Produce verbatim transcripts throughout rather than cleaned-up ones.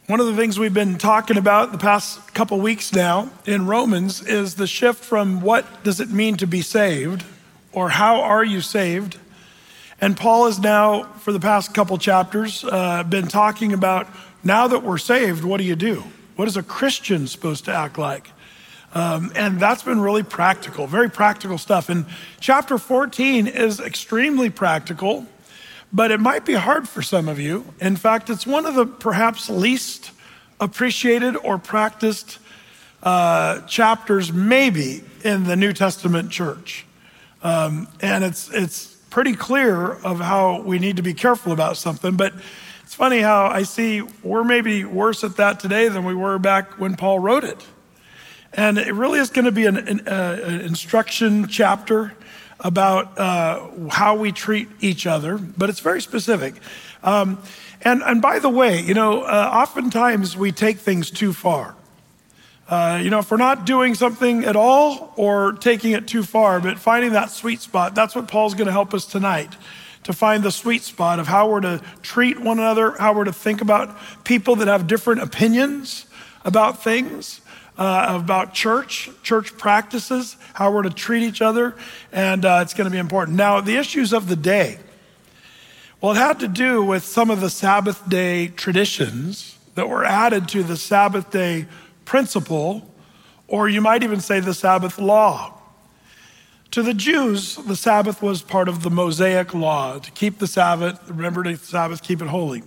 One of the things we've been talking about the past couple weeks now in Romans is the shift from what does it mean to be saved, or how are you saved? And Paul has now, for the past couple chapters, uh, been talking about now that we're saved, what do you do? What is a Christian supposed to act like? Um, and that's been really practical, very practical stuff. And chapter fourteen is extremely practical, but it might be hard for some of you. In fact, it's one of the perhaps least appreciated or practiced uh, chapters maybe in the New Testament church. Um, and it's it's pretty clear of how we need to be careful about something. But it's funny how I see we're maybe worse at that today than we were back when Paul wrote it. And it really is going to be an, an, uh, an instruction chapter about uh, how we treat each other, but it's very specific. Um, and, and by the way, you know, uh, oftentimes we take things too far. Uh, you know, if we're not doing something at all or taking it too far, but finding that sweet spot, that's what Paul's going to help us tonight, to find the sweet spot of how we're to treat one another, how we're to think about people that have different opinions about things. Uh, about church, church practices, how we're to treat each other, and uh, it's going to be important. Now, the issues of the day. Well, it had to do with some of the Sabbath day traditions that were added to the Sabbath day principle, or you might even say the Sabbath law. To the Jews, the Sabbath was part of the Mosaic law, to keep the Sabbath, remember the Sabbath, keep it holy.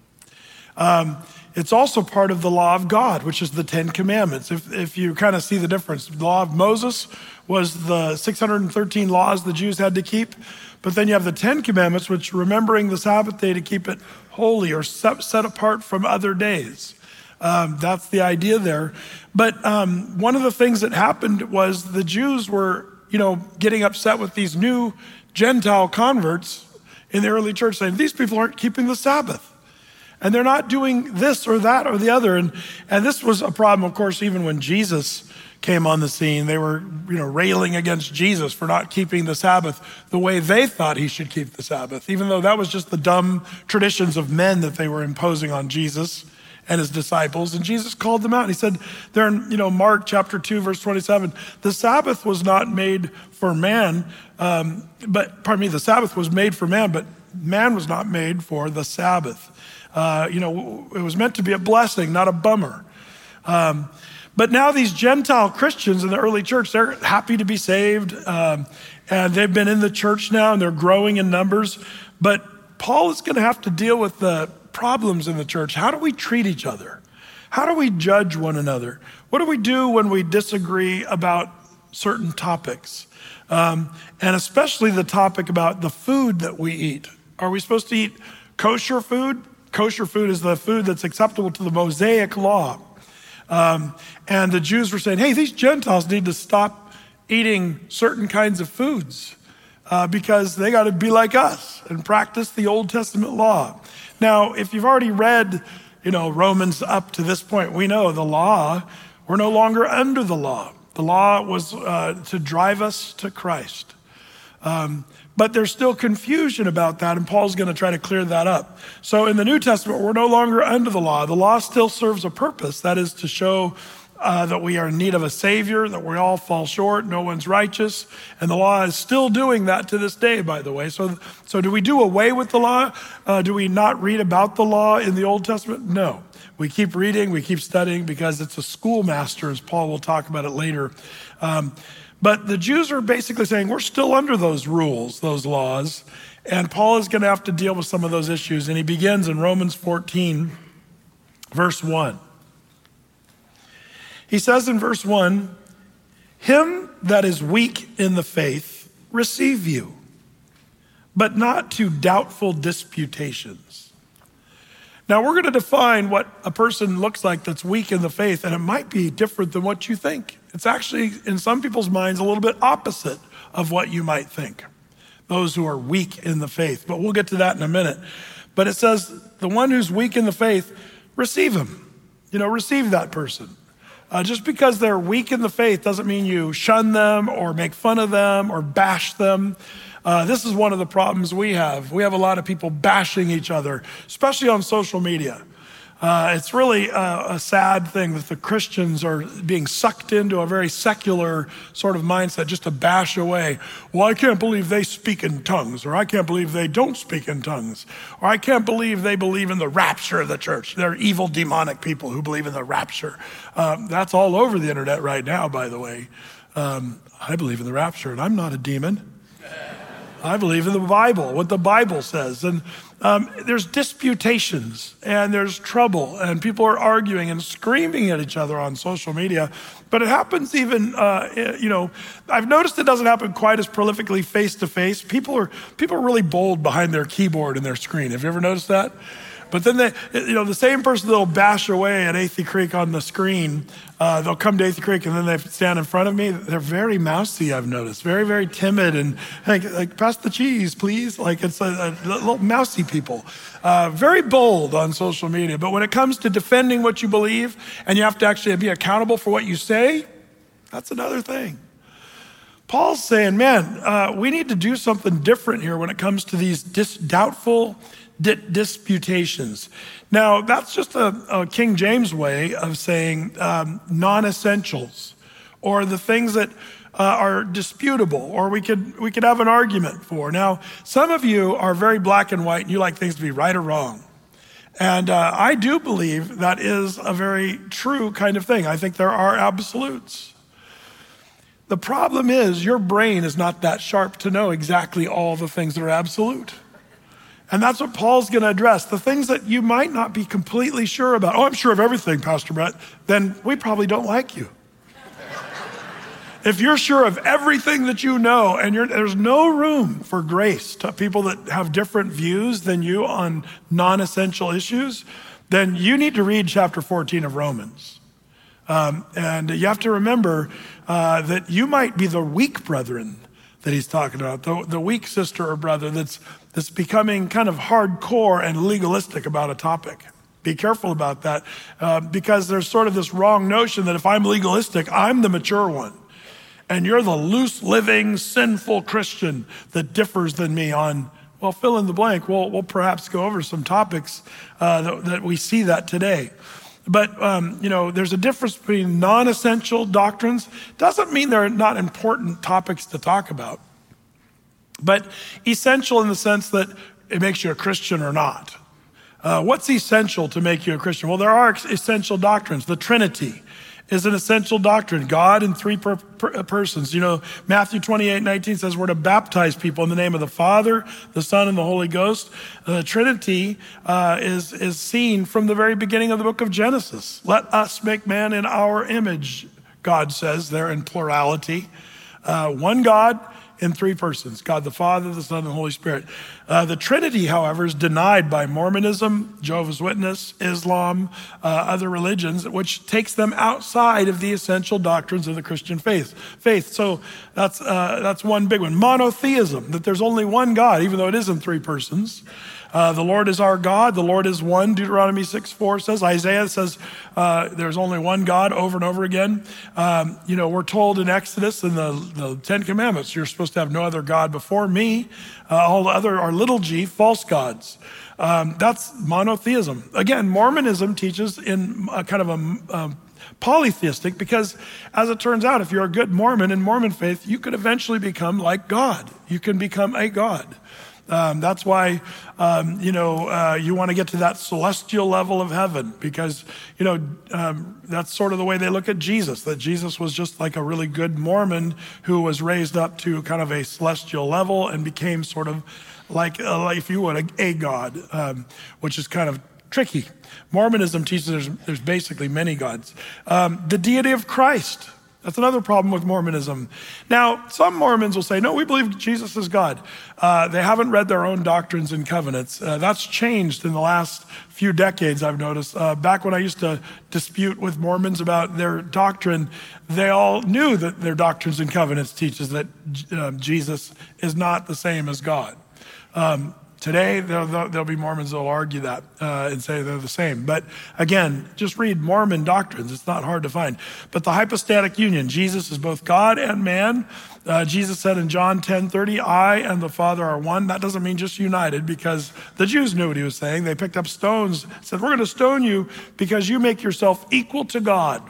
Um, It's also part of the law of God, which is the Ten Commandments. If, if you kind of see the difference, the law of Moses was the six hundred thirteen laws the Jews had to keep. But then you have the Ten Commandments, which remembering the Sabbath day to keep it holy or set, set apart from other days. Um, that's the idea there. But um, one of the things that happened was the Jews were, you know, getting upset with these new Gentile converts in the early church saying, these people aren't keeping the Sabbath. And they're not doing this or that or the other. And and this was a problem, of course, even when Jesus came on the scene. They were, you know, railing against Jesus for not keeping the Sabbath the way they thought he should keep the Sabbath, even though that was just the dumb traditions of men that they were imposing on Jesus and his disciples. And Jesus called them out. He said there in, you know, Mark chapter two, verse twenty-seven, the Sabbath was not made for man, um, but pardon me, the Sabbath was made for man, but man was not made for the Sabbath. Uh, you know, it was meant to be a blessing, not a bummer. Um, but now these Gentile Christians in the early church, they're happy to be saved. Um, and they've been in the church now and they're growing in numbers. But Paul is going to have to deal with the problems in the church. How do we treat each other? How do we judge one another? What do we do when we disagree about certain topics? Um, and especially the topic about the food that we eat. Are we supposed to eat kosher food? Kosher food is the food that's acceptable to the Mosaic law. Um, and the Jews were saying, hey, these Gentiles need to stop eating certain kinds of foods uh, because they got to be like us and practice the Old Testament law. Now, if you've already read, you know, Romans up to this point, we know the law, we're no longer under the law. The law was uh, to drive us to Christ. Um, But there's still confusion about that, and Paul's going to try to clear that up. So in the New Testament, we're no longer under the law. The law still serves a purpose. That is to show uh, that we are in need of a Savior, that we all fall short, no one's righteous. And the law is still doing that to this day, by the way. So, so do we do away with the law? Uh, do we not read about the law in the Old Testament? No. We keep reading, we keep studying, because it's a schoolmaster, as Paul will talk about it later. Um, But the Jews are basically saying, we're still under those rules, those laws. And Paul is going to have to deal with some of those issues. And he begins in Romans fourteen, verse one. He says in verse one, him that is weak in the faith, receive you, but not to doubtful disputations. Now we're going to define what a person looks like that's weak in the faith, and it might be different than what you think. It's actually, in some people's minds, a little bit opposite of what you might think, those who are weak in the faith. But we'll get to that in a minute. But it says, the one who's weak in the faith, receive him. You know, receive that person. Uh, just because they're weak in the faith doesn't mean you shun them or make fun of them or bash them. Uh, this is one of the problems we have. We have a lot of people bashing each other, especially on social media. Uh, it's really a, a sad thing that the Christians are being sucked into a very secular sort of mindset just to bash away. Well, I can't believe they speak in tongues, or I can't believe they don't speak in tongues, or I can't believe they believe in the rapture of the church. They're evil, demonic people who believe in the rapture. Um, that's all over the internet right now, by the way. Um, I believe in the rapture, and I'm not a demon. I believe in the Bible, what the Bible says. And um, there's disputations and there's trouble and people are arguing and screaming at each other on social media. But it happens even, uh, you know, I've noticed it doesn't happen quite as prolifically face to face. People are people are really bold behind their keyboard and their screen. Have you ever noticed that? But then they, you know, the same person that'll bash away at Athey Creek on the screen, uh, they'll come to Athey Creek and then they stand in front of me. They're very mousy, I've noticed, very, very timid and like, like pass the cheese, please. Like it's a, a little mousy people, uh, very bold on social media. But when it comes to defending what you believe and you have to actually be accountable for what you say, that's another thing. Paul's saying, man, uh, we need to do something different here when it comes to these dis- doubtful disputations. Now, that's just a, a King James way of saying um, non-essentials, or the things that uh, are disputable, or we could we could have an argument for. Now, some of you are very black and white, and you like things to be right or wrong. And uh, I do believe that is a very true kind of thing. I think there are absolutes. The problem is your brain is not that sharp to know exactly all the things that are absolute. And that's what Paul's going to address. The things that you might not be completely sure about. Oh, I'm sure of everything, Pastor Brett. Then we probably don't like you. If you're sure of everything that you know and you're, there's no room for grace to people that have different views than you on non-essential issues, then you need to read chapter fourteen of Romans. Um, and you have to remember uh, that you might be the weak brethren that he's talking about, the, the weak sister or brother that's that's becoming kind of hardcore and legalistic about a topic. Be careful about that uh, because there's sort of this wrong notion that if I'm legalistic, I'm the mature one. And you're the loose living, sinful Christian that differs than me on, well, fill in the blank. We'll, we'll perhaps go over some topics uh, that, that we see that today. But, um, you know, there's a difference between non-essential doctrines. Doesn't mean they're not important topics to talk about. But essential in the sense that it makes you a Christian or not. Uh, what's essential to make you a Christian? Well, there are essential doctrines. The Trinity is an essential doctrine. God in three per, per, persons. You know, Matthew twenty-eight nineteen says we're to baptize people in the name of the Father, the Son, and the Holy Ghost. The Trinity uh, is, is seen from the very beginning of the book of Genesis. Let us make man in our image, God says there in plurality. Uh, one God in three persons, God the Father, the Son, and the Holy Spirit. Uh, the Trinity, however, is denied by Mormonism, Jehovah's Witness, Islam, uh, other religions, which takes them outside of the essential doctrines of the Christian faith. Faith. So that's uh, that's one big one. Monotheism, that there's only one God, even though it is in three persons. Uh, the Lord is our God. The Lord is one. Deuteronomy six four says. Isaiah says uh, there's only one God over and over again. Um, you know, we're told in Exodus in the, the Ten Commandments, you're supposed to have no other God before me. Uh, all the other are little g, false gods. Um, that's monotheism. Again, Mormonism teaches in a kind of a, a polytheistic, because as it turns out, if you're a good Mormon in Mormon faith, you could eventually become like God. You can become a God. Um, that's why, um, you know, uh, you want to get to that celestial level of heaven because, you know, um, that's sort of the way they look at Jesus, that Jesus was just like a really good Mormon who was raised up to kind of a celestial level and became sort of like, uh, if you would, a, a God, um, which is kind of tricky. Mormonism teaches there's, there's basically many gods. Um, the deity of Christ. That's another problem with Mormonism. Now, some Mormons will say, no, we believe Jesus is God. Uh, they haven't read their own doctrines and covenants. Uh, that's changed in the last few decades, I've noticed. Uh, back when I used to dispute with Mormons about their doctrine, they all knew that their doctrines and covenants teaches that uh, Jesus is not the same as God. Um, Today, there'll, there'll be Mormons that will argue that uh, and say they're the same. But again, just read Mormon doctrines. It's not hard to find. But the hypostatic union, Jesus is both God and man. Uh, Jesus said in John ten thirty, I and the Father are one. That doesn't mean just united, because the Jews knew what he was saying. They picked up stones, said, we're going to stone you because you make yourself equal to God.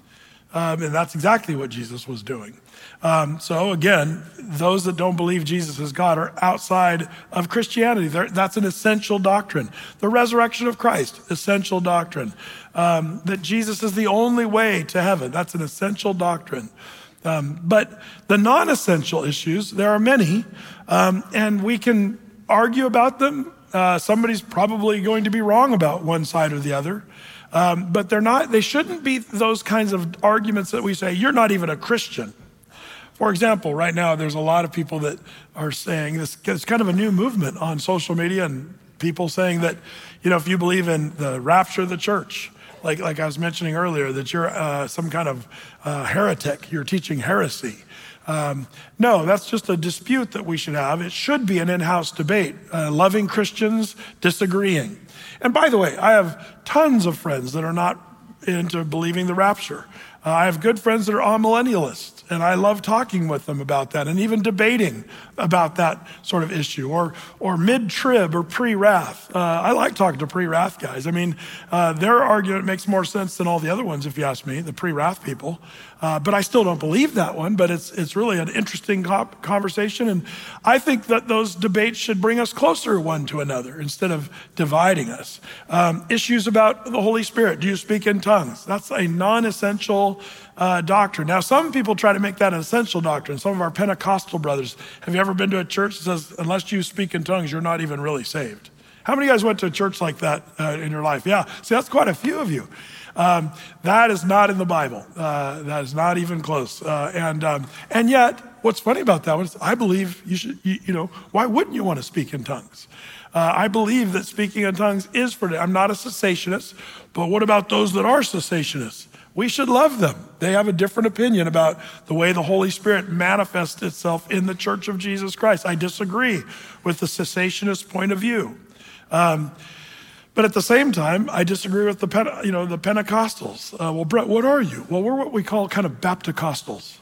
Um, and that's exactly what Jesus was doing. Um, so again, those that don't believe Jesus is God are outside of Christianity. They're, that's an essential doctrine. The resurrection of Christ, essential doctrine. Um, that Jesus is the only way to heaven, that's an essential doctrine. Um, but the non-essential issues, there are many, um, and we can argue about them. Uh, somebody's probably going to be wrong about one side or the other. Um, but they're not, they shouldn't be those kinds of arguments that we say, you're not even a Christian. For example, right now, there's a lot of people that are saying this, it's kind of a new movement on social media, and people saying that, you know, if you believe in the rapture of the church, like, like I was mentioning earlier, that you're uh, some kind of uh, heretic, you're teaching heresy. Um, no, that's just a dispute that we should have. It should be an in-house debate, uh, loving Christians disagreeing. And by the way, I have tons of friends that are not into believing the rapture. Uh, I have good friends that are amillennialists, and I love talking with them about that and even debating about that sort of issue, or or mid-trib or pre-wrath. Uh, I like talking to pre-wrath guys. I mean, uh, their argument makes more sense than all the other ones, if you ask me, the pre-wrath people. Uh, but I still don't believe that one, but it's it's really an interesting co- conversation. And I think that those debates should bring us closer one to another instead of dividing us. Um, issues about the Holy Spirit. Do you speak in tongues? That's a non-essential uh, doctrine. Now, some people try to make that an essential doctrine. Some of our Pentecostal brothers. Have you ever been to a church that says, unless you speak in tongues, you're not even really saved? How many of you guys went to a church like that uh, in your life? Yeah, see, that's quite a few of you. Um, that is not in the Bible. Uh, that is not even close. Uh, and um, and yet, what's funny about that one is I believe you should, you, you know, why wouldn't you want to speak in tongues? Uh, I believe that speaking in tongues is for, I'm not a cessationist, but what about those that are cessationists? We should love them. They have a different opinion about the way the Holy Spirit manifests itself in the Church of Jesus Christ. I disagree with the cessationist point of view. Um, But at the same time, I disagree with the Pente- you know the Pentecostals. Uh, well, Brett, what are you? Well, we're what we call kind of Bapticostals.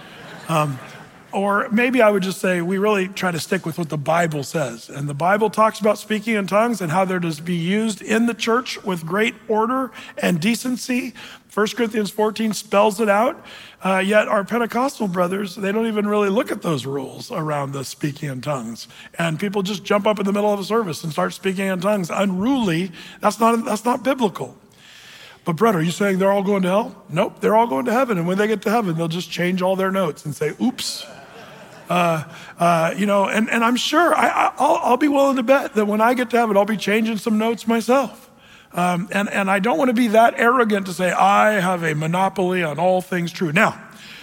Um, or maybe I would just say we really try to stick with what the Bible says. And the Bible talks about speaking in tongues and how they're to be used in the church with great order and decency. First Corinthians fourteen spells it out. Uh, yet our Pentecostal brothers, they don't even really look at those rules around the speaking in tongues. And people just jump up in the middle of a service and start speaking in tongues unruly. That's not, that's not biblical. But Brett, are you saying they're all going to hell? Nope, they're all going to heaven. And when they get to heaven, they'll just change all their notes and say, oops. Uh, uh, you know, and, and I'm sure, I, I, I'll, I'll be willing to bet that when I get to heaven, I'll be changing some notes myself. Um, and, and I don't want to be that arrogant to say, I have a monopoly on all things true. Now,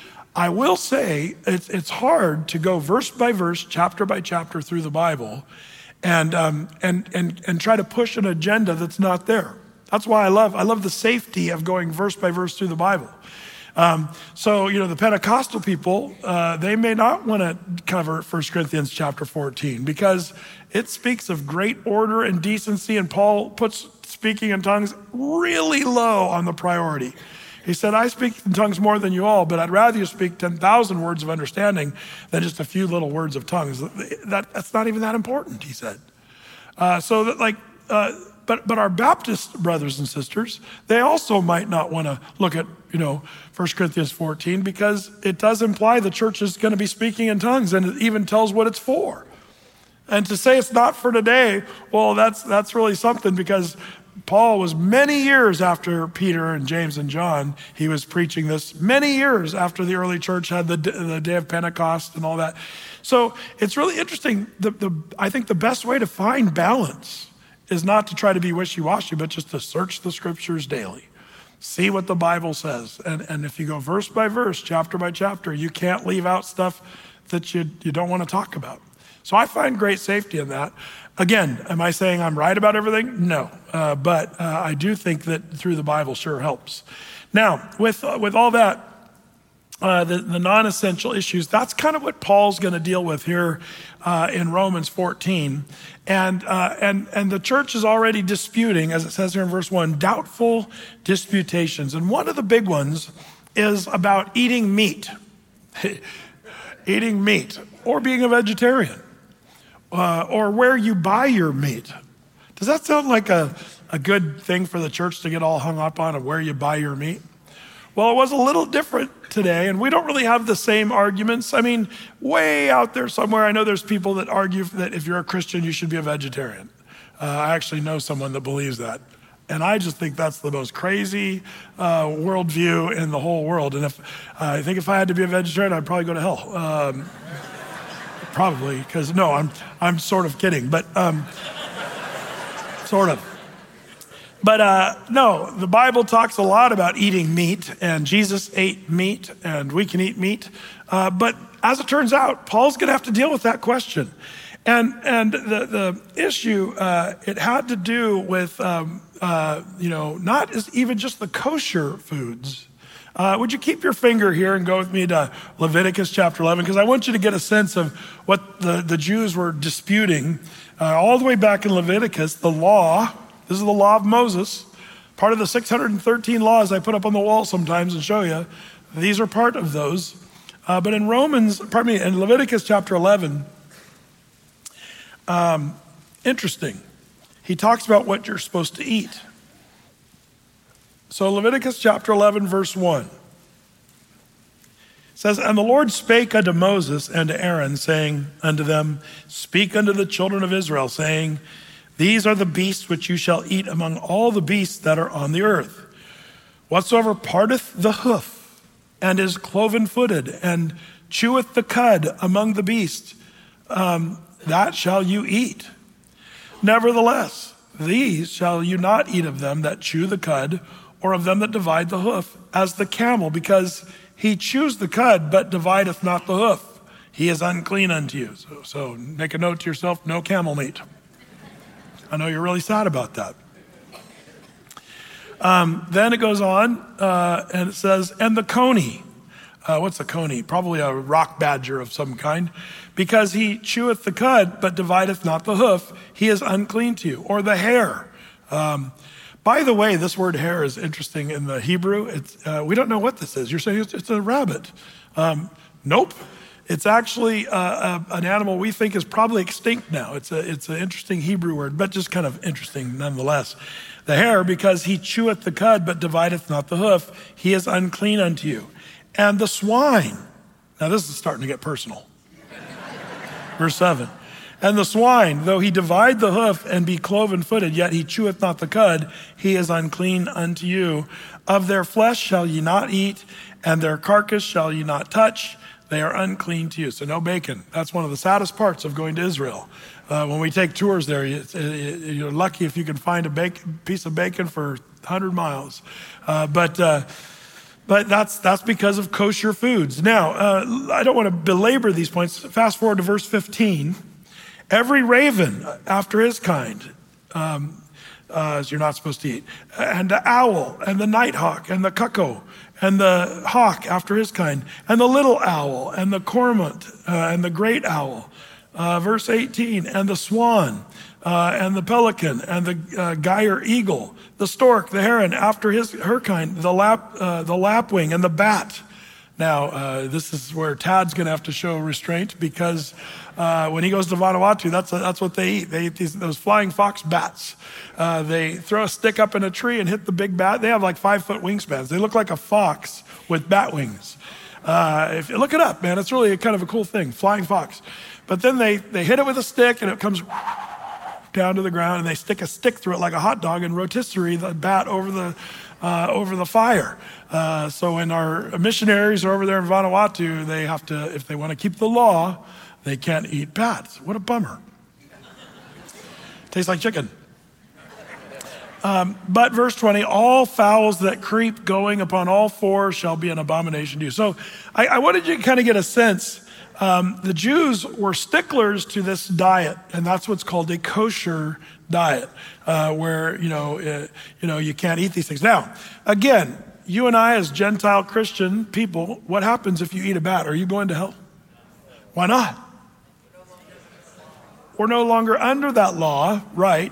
I will say it's, it's hard to go verse by verse, chapter by chapter through the Bible and, um, and, and, and try to push an agenda that's not there. That's why I love, I love the safety of going verse by verse through the Bible. Um, so, you know, the Pentecostal people, uh, they may not want to cover First Corinthians chapter fourteen because it speaks of great order and decency, and Paul puts speaking in tongues really low on the priority. He said, I speak in tongues more than you all, but I'd rather you speak ten thousand words of understanding than just a few little words of tongues. That, that's not even that important, he said. Uh, so that like, uh, But but our Baptist brothers and sisters, they also might not want to look at, you know, First Corinthians fourteen because it does imply the church is going to be speaking in tongues, and it even tells what it's for. And to say it's not for today, well, that's that's really something, because Paul was many years after Peter and James and John. He was preaching this many years after the early church had the, the day of Pentecost and all that. So it's really interesting. The, the I think the best way to find balance is not to try to be wishy-washy, but just to search the scriptures daily. See what the Bible says. And, and if you go verse by verse, chapter by chapter, you can't leave out stuff that you, you don't want to talk about. So I find great safety in that. Again, am I saying I'm right about everything? No. Uh, but uh, I do think that through the Bible sure helps. Now, with, uh, with all that, Uh, the, the non-essential issues, that's kind of what Paul's going to deal with here uh, in Romans fourteen. And, uh, and, and the church is already disputing, as it says here in verse one, doubtful disputations. And one of the big ones is about eating meat. eating meat, or being a vegetarian, uh, or where you buy your meat. Does that sound like a, a good thing for the church to get all hung up on, of where you buy your meat? Well, it was a little different today, and we don't really have the same arguments. I mean, way out there somewhere, I know there's people that argue that if you're a Christian, you should be a vegetarian. Uh, I actually know someone that believes that. And I just think that's the most crazy uh, worldview in the whole world. And if uh, I think if I had to be a vegetarian, I'd probably go to hell. Um, probably, because no, I'm I'm sort of kidding, but um, sort of. But uh, no, the Bible talks a lot about eating meat, and Jesus ate meat, and we can eat meat. Uh, but as it turns out, Paul's going to have to deal with that question. And and the, the issue, uh, it had to do with, um, uh, you know, not as even just the kosher foods. Uh, would you keep your finger here and go with me to Leviticus chapter eleven? Because I want you to get a sense of what the, the Jews were disputing. Uh, all the way back in Leviticus, the law, this is the law of Moses, part of the six hundred thirteen laws I put up on the wall sometimes and show you. These are part of those. Uh, but in Romans, pardon me, in Leviticus chapter eleven, um, interesting. He talks about what you're supposed to eat. So Leviticus chapter eleven, verse one says, "And the Lord spake unto Moses and to Aaron, saying unto them, Speak unto the children of Israel, saying, These are the beasts which you shall eat among all the beasts that are on the earth. Whatsoever parteth the hoof, and is cloven-footed, and cheweth the cud among the beasts, um, that shall you eat. Nevertheless, these shall you not eat of them that chew the cud, or of them that divide the hoof, as the camel, because he chews the cud, but divideth not the hoof. He is unclean unto you." So, so make a note to yourself, no camel meat. I know you're really sad about that. Um, then it goes on, uh, and it says, "And the coney." Uh, what's a coney? Probably a rock badger of some kind. "Because he cheweth the cud, but divideth not the hoof, he is unclean to you." Or the hare. Um, by the way, this word hare is interesting in the Hebrew. It's, uh, we don't know what this is. You're saying it's, it's a rabbit. Um, nope. It's actually uh, a, an animal we think is probably extinct now. It's a it's an interesting Hebrew word, but just kind of interesting nonetheless. The hare, "because he cheweth the cud, but divideth not the hoof, he is unclean unto you." "And the swine." Now this is starting to get personal. Verse seven. "And the swine, though he divide the hoof and be cloven-footed, yet he cheweth not the cud, he is unclean unto you. Of their flesh shall ye not eat, and their carcass shall ye not touch. They are unclean to you." So no bacon. That's one of the saddest parts of going to Israel. Uh, when we take tours there, you, you're lucky if you can find a bacon, piece of bacon for one hundred miles. Uh, but uh, but that's that's because of kosher foods. Now, uh, I don't want to belabor these points. Fast forward to verse fifteen. "Every raven after his kind, um, uh, you're not supposed to eat, and the owl, and the nighthawk, and the cuckoo, and the hawk after his kind, and the little owl, and the cormorant, uh, and the great owl." Uh, verse eighteen, "And the swan, uh, and the pelican, and the uh, gyre eagle, the stork, the heron after his her kind, the lap, uh, the lapwing, and the bat." Now, uh, this is where Tad's going to have to show restraint, because uh, when he goes to Vanuatu, that's that's what they eat. They eat these, those flying fox bats. Uh, they throw a stick up in a tree and hit the big bat. They have like five-foot wingspans. They look like a fox with bat wings. Uh, if you look it up, man, it's really a kind of a cool thing, flying fox. But then they, they hit it with a stick, and it comes down to the ground, and they stick a stick through it like a hot dog and rotisserie the bat over the uh, over the fire. Uh, so when our missionaries are over there in Vanuatu, they have to, if they want to keep the law, they can't eat bats. What a bummer. Tastes like chicken. Um, but verse twenty, "All fowls that creep going upon all fours shall be an abomination to you." So I, I wanted you to kind of get a sense. Um, the Jews were sticklers to this diet, and that's what's called a kosher diet, uh, where you know, uh, you know, you can't eat these things. Now, again, you and I, as Gentile Christian people, what happens if you eat a bat? Are you going to hell? Why not? We're no longer under that law, right?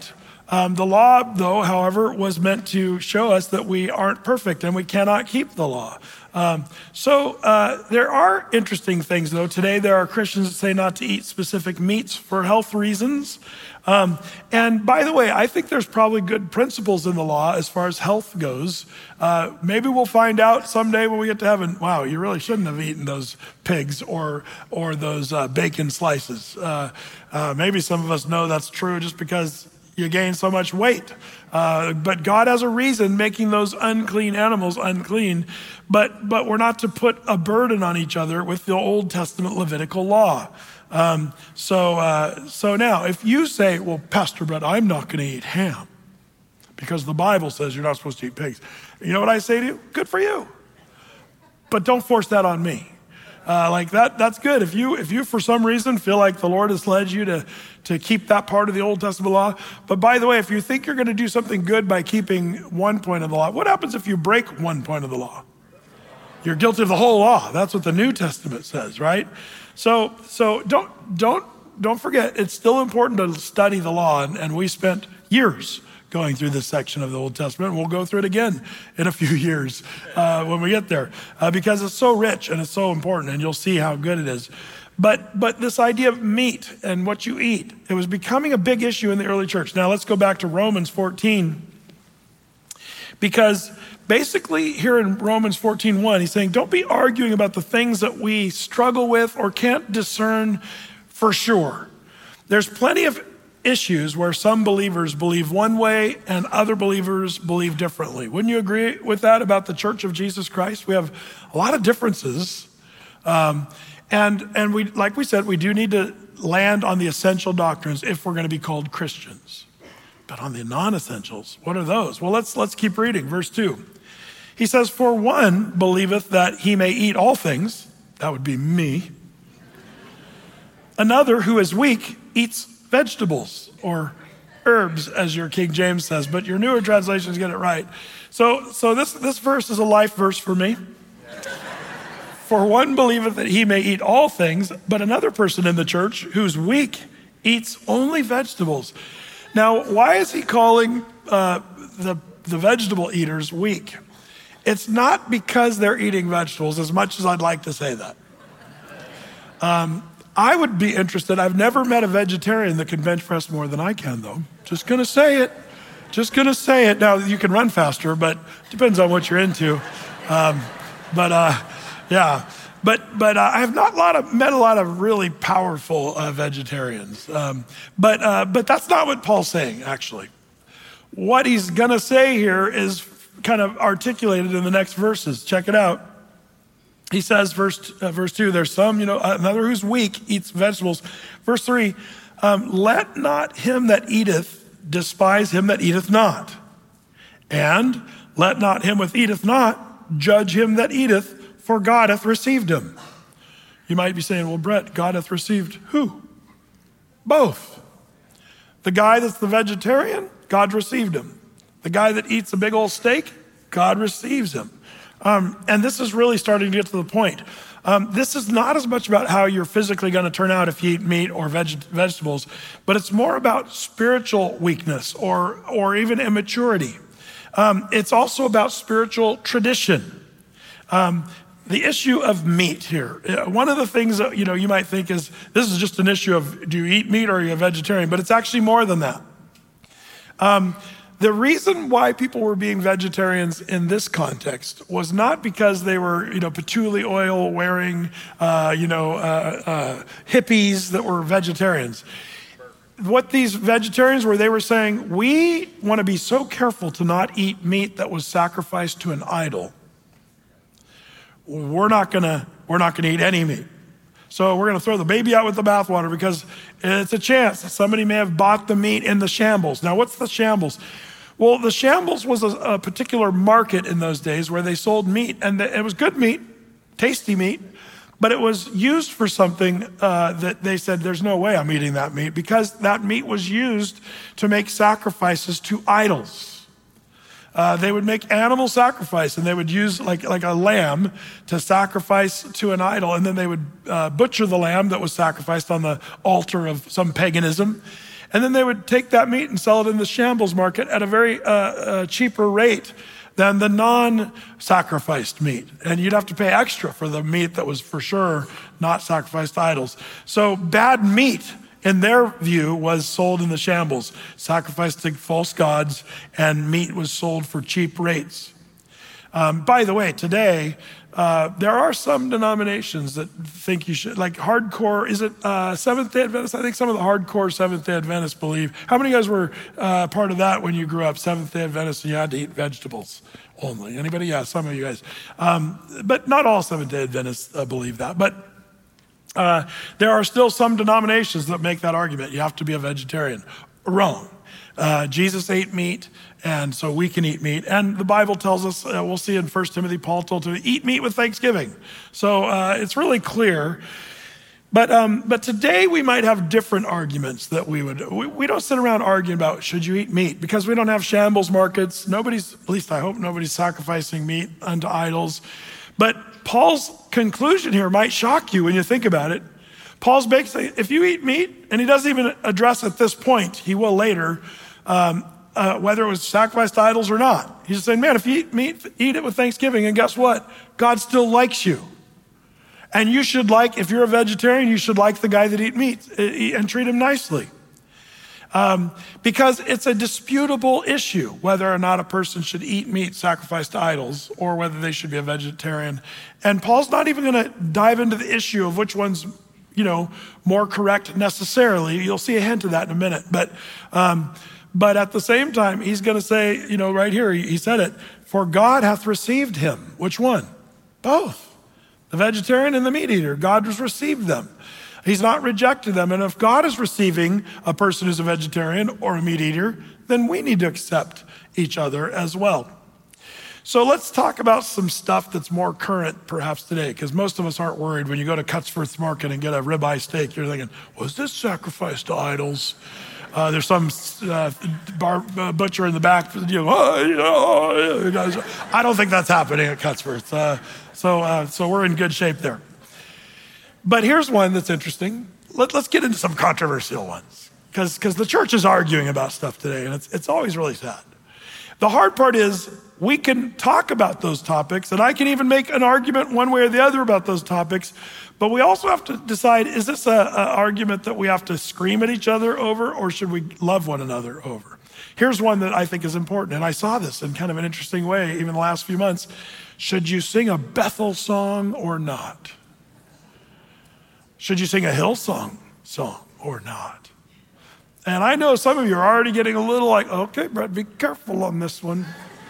Um, the law, though, however, was meant to show us that we aren't perfect and we cannot keep the law. Um, so uh, there are interesting things, though. Today there are Christians that say not to eat specific meats for health reasons. Um, and by the way, I think there's probably good principles in the law as far as health goes. Uh, maybe we'll find out someday when we get to heaven, wow, you really shouldn't have eaten those pigs or or those uh, bacon slices. Uh, uh, maybe some of us know that's true just because you gain so much weight. Uh, but God has a reason making those unclean animals unclean. But but we're not to put a burden on each other with the Old Testament Levitical law. Um, so uh, so now, if you say, well, Pastor Brett, I'm not going to eat ham because the Bible says you're not supposed to eat pigs. You know what I say to you? Good for you. But don't force that on me. Uh, like that, that's good. If you, if you for some reason feel like the Lord has led you to, to keep that part of the Old Testament law. But by the way, if you think you're going to do something good by keeping one point of the law, what happens if you break one point of the law? You're guilty of the whole law. That's what the New Testament says, right? So, so don't, don't, don't forget, it's still important to study the law. And, and we spent years going through this section of the Old Testament. We'll go through it again in a few years uh, when we get there, uh, because it's so rich and it's so important, and you'll see how good it is. But but this idea of meat and what you eat, it was becoming a big issue in the early church. Now let's go back to Romans fourteen, because basically here in Romans fourteen one, he's saying, don't be arguing about the things that we struggle with or can't discern for sure. There's plenty of issues where some believers believe one way and other believers believe differently. Wouldn't you agree with that about the Church of Jesus Christ? We have a lot of differences. Um, and and we, like we said, we do need to land on the essential doctrines if we're going to be called Christians. But on the non-essentials, what are those? Well, let's let's keep reading. Verse two. He says, for one believeth that he may eat all things. That would be me. Another who is weak eats vegetables or herbs, as your King James says, but your newer translations get it right. So, so this, this verse is a life verse for me. For one believeth that he may eat all things, but another person in the church who's weak eats only vegetables. Now, why is he calling uh, the, the vegetable eaters weak? It's not because they're eating vegetables, as much as I'd like to say that. Um, I would be interested. I've never met a vegetarian that can bench press more than I can, though. Just gonna say it. Just gonna say it. Now, you can run faster, but depends on what you're into. Um, but uh, yeah, but but uh, I have not a lot of, met a lot of really powerful uh, vegetarians. Um, but uh, but that's not what Paul's saying, actually. What he's gonna say here is kind of articulated in the next verses. Check it out. He says, verse uh, verse two, there's some, you know, another who's weak eats vegetables. Verse three, um, let not him that eateth despise him that eateth not. And let not him that eateth not judge him that eateth, for God hath received him. You might be saying, well, Brett, God hath received who? Both. The guy that's the vegetarian, God received him. The guy that eats a big old steak, God receives him. Um, and this is really starting to get to the point. Um, this is not as much about how you're physically going to turn out if you eat meat or veg- vegetables, but it's more about spiritual weakness or or even immaturity. Um, it's also about spiritual tradition. Um, the issue of meat here. One of the things that you know you might think is this is just an issue of do you eat meat or are you a vegetarian? But it's actually more than that. Um, The reason why people were being vegetarians in this context was not because they were, you know, patchouli oil wearing, uh, you know, uh, uh, hippies that were vegetarians. What these vegetarians were, they were saying, we want to be so careful to not eat meat that was sacrificed to an idol. We're not gonna, we're not gonna eat any meat. So we're gonna throw the baby out with the bathwater because it's a chance that somebody may have bought the meat in the shambles. Now, what's the shambles? Well, the shambles was a, a particular market in those days where they sold meat, and the, it was good meat, tasty meat, but it was used for something uh, that they said, there's no way I'm eating that meat, because that meat was used to make sacrifices to idols. Uh, they would make animal sacrifice, and they would use like, like a lamb to sacrifice to an idol, and then they would uh, butcher the lamb that was sacrificed on the altar of some paganism. And then they would take that meat and sell it in the shambles market at a very uh, uh, cheaper rate than the non-sacrificed meat. And you'd have to pay extra for the meat that was for sure not sacrificed to idols. So bad meat, in their view, was sold in the shambles, sacrificed to false gods, and meat was sold for cheap rates. Um, by the way, today, uh, there are some denominations that think you should, like hardcore, is it uh, Seventh-day Adventists? I think some of the hardcore Seventh-day Adventists believe. How many of you guys were uh, part of that when you grew up, Seventh-day Adventists, and you had to eat vegetables only? Anybody? Yeah, some of you guys. Um, but not all Seventh-day Adventists uh, believe that. But uh, there are still some denominations that make that argument. You have to be a vegetarian. Wrong. Uh, Jesus ate meat, and so we can eat meat. And the Bible tells us, uh, we'll see in First Timothy, Paul told to eat meat with thanksgiving. So uh, it's really clear. But um, but today we might have different arguments that we would, we, we don't sit around arguing about should you eat meat, because we don't have shambles markets. Nobody's, at least I hope nobody's sacrificing meat unto idols. But Paul's conclusion here might shock you when you think about it. Paul's basically, if you eat meat, and he doesn't even address at this point, he will later, um, uh, whether it was sacrificed to idols or not. He's just saying, man, if you eat meat, eat it with thanksgiving, and guess what? God still likes you. And you should like, if you're a vegetarian, you should like the guy that eat meat and treat him nicely. Um, because it's a disputable issue whether or not a person should eat meat sacrificed to idols or whether they should be a vegetarian. And Paul's not even going to dive into the issue of which one's, you know, more correct necessarily. You'll see a hint of that in a minute. But um, but at the same time, he's going to say, you know, right here, he, he said it, for God hath received him. Which one? Both. The vegetarian and the meat eater. God has received them. He's not rejected them. And if God is receiving a person who's a vegetarian or a meat eater, then we need to accept each other as well. So let's talk about some stuff that's more current perhaps today, because most of us aren't worried when you go to Cutsworth Market and get a ribeye steak. You're thinking, was this sacrificed to idols? Uh, there's some uh, bar, uh, butcher in the back. You know, oh, you know, you guys. I don't think that's happening at Cutsworth. Uh, so, uh, so we're in good shape there. But here's one that's interesting. Let, let's get into some controversial ones, because because the church is arguing about stuff today, and it's it's always really sad. The hard part is we can talk about those topics, and I can even make an argument one way or the other about those topics, but we also have to decide, is this an argument that we have to scream at each other over, or should we love one another over? Here's one that I think is important, and I saw this in kind of an interesting way even the last few months. Should you sing a Bethel song or not? Should you sing a Hillsong song or not? And I know some of you are already getting a little like, okay, Brett, be careful on this one.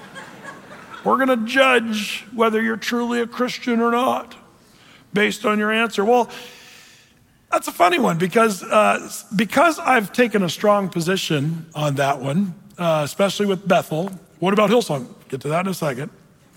We're going to judge whether you're truly a Christian or not based on your answer. Well, that's a funny one, because uh, because I've taken a strong position on that one, uh, especially with Bethel. What about Hillsong? Get to that in a second.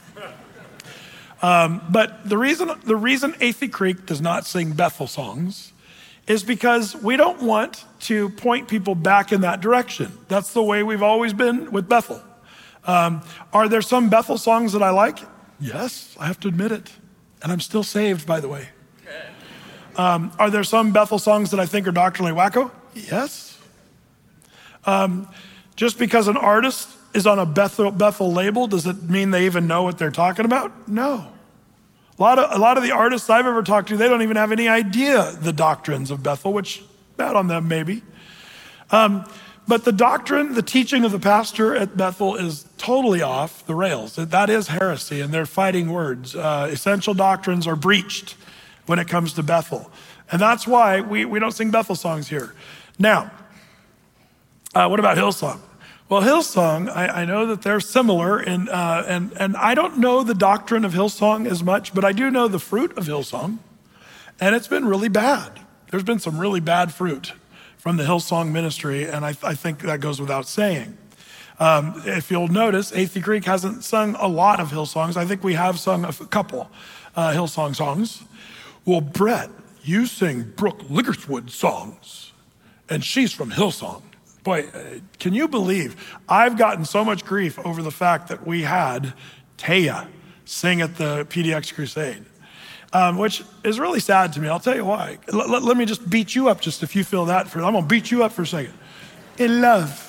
Um, but the reason the reason Athey Creek does not sing Bethel songs is because we don't want to point people back in that direction. That's the way we've always been with Bethel. Um, are there some Bethel songs that I like? Yes, I have to admit it. And I'm still saved, by the way. Um, are there some Bethel songs that I think are doctrinally wacko? Yes. Um, just because an artist is on a Bethel, Bethel label, does it mean they even know what they're talking about? No. A lot of, a lot of the artists I've ever talked to, they don't even have any idea the doctrines of Bethel, which bad on them maybe. Um, but the doctrine, the teaching of the pastor at Bethel is totally off the rails. That is heresy, and they're fighting words. Uh, essential doctrines are breached when it comes to Bethel. And that's why we, we don't sing Bethel songs here. Now, uh, what about Hillsong? Well, Hillsong, I, I know that they're similar, and, uh, and, and I don't know the doctrine of Hillsong as much, but I do know the fruit of Hillsong, and it's been really bad. There's been some really bad fruit from the Hillsong ministry, and I, I think that goes without saying. Um, if you'll notice, Athey Creek hasn't sung a lot of Hillsongs. I think we have sung a couple uh, Hillsong songs. Well, Brett, you sing Brooke Liggerswood songs, and she's from Hillsong. Boy, can you believe I've gotten so much grief over the fact that we had Taya sing at the P D X Crusade, um, which is really sad to me. I'll tell you why. L- let, let me just beat you up just if you feel that. For I'm going to beat you up for a second. in love.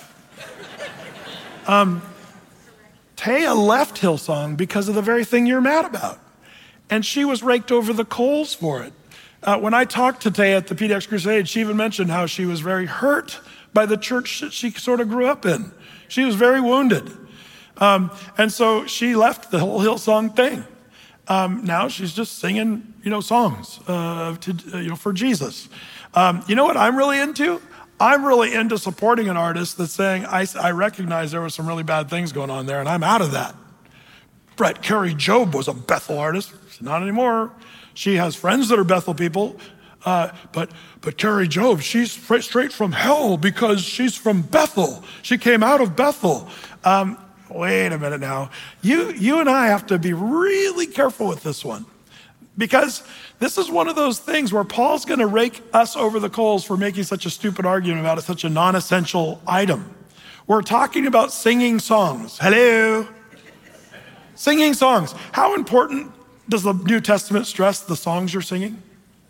Um, Taya left Hillsong because of the very thing you're mad about. And she was raked over the coals for it. Uh, when I talked to Taya at the P D X Crusade, she even mentioned how she was very hurt by the church that she sort of grew up in. She was very wounded. Um, and so she left the whole Hillsong thing. Um, now she's just singing, you know, songs uh, to, uh, you know, for Jesus. Um, you know what I'm really into? I'm really into supporting an artist that's saying, I, I recognize there were some really bad things going on there, and I'm out of that. Brett Carey Job was a Bethel artist. She's not anymore. She has friends that are Bethel people. Uh, but but Carey Job, she's straight from hell because she's from Bethel. She came out of Bethel. Um, wait a minute now. You, you and I have to be really careful with this one. Because this is one of those things where Paul's going to rake us over the coals for making such a stupid argument about such a non-essential item. We're talking about singing songs. Hello? Singing songs. How important does the New Testament stress the songs you're singing?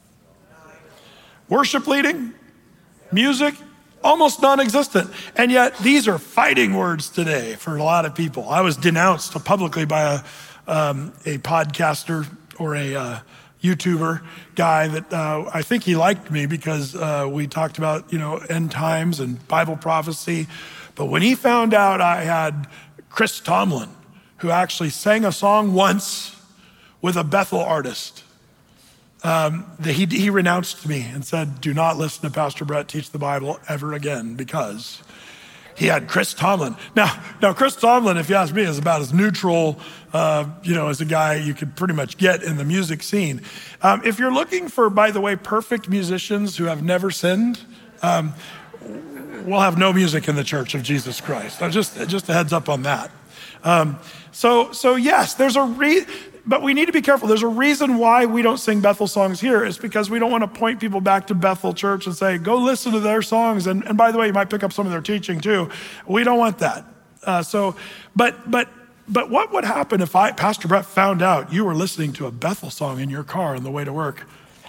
Worship leading? Music? Almost non-existent. And yet these are fighting words today for a lot of people. I was denounced publicly by a, um, a podcaster or a uh, YouTuber guy that uh, I think he liked me because uh, we talked about, you know, end times and Bible prophecy. But when he found out I had Chris Tomlin, who actually sang a song once with a Bethel artist, um, the, he, he renounced me and said, do not listen to Pastor Brett teach the Bible ever again, because he had Chris Tomlin. Now, now Chris Tomlin, if you ask me, is about as neutral, uh, you know, as a guy you could pretty much get in the music scene. Um, if you're looking for, by the way, perfect musicians who have never sinned, um, we'll have no music in the Church of Jesus Christ. So just, just a heads up on that. Um, so, so yes, there's a re. But we need to be careful. There's a reason why we don't sing Bethel songs here. It's because we don't want to point people back to Bethel Church and say, go listen to their songs. And, and by the way, you might pick up some of their teaching too. We don't want that. Uh, so, but, but, but what would happen if I, Pastor Brett, found out you were listening to a Bethel song in your car on the way to work?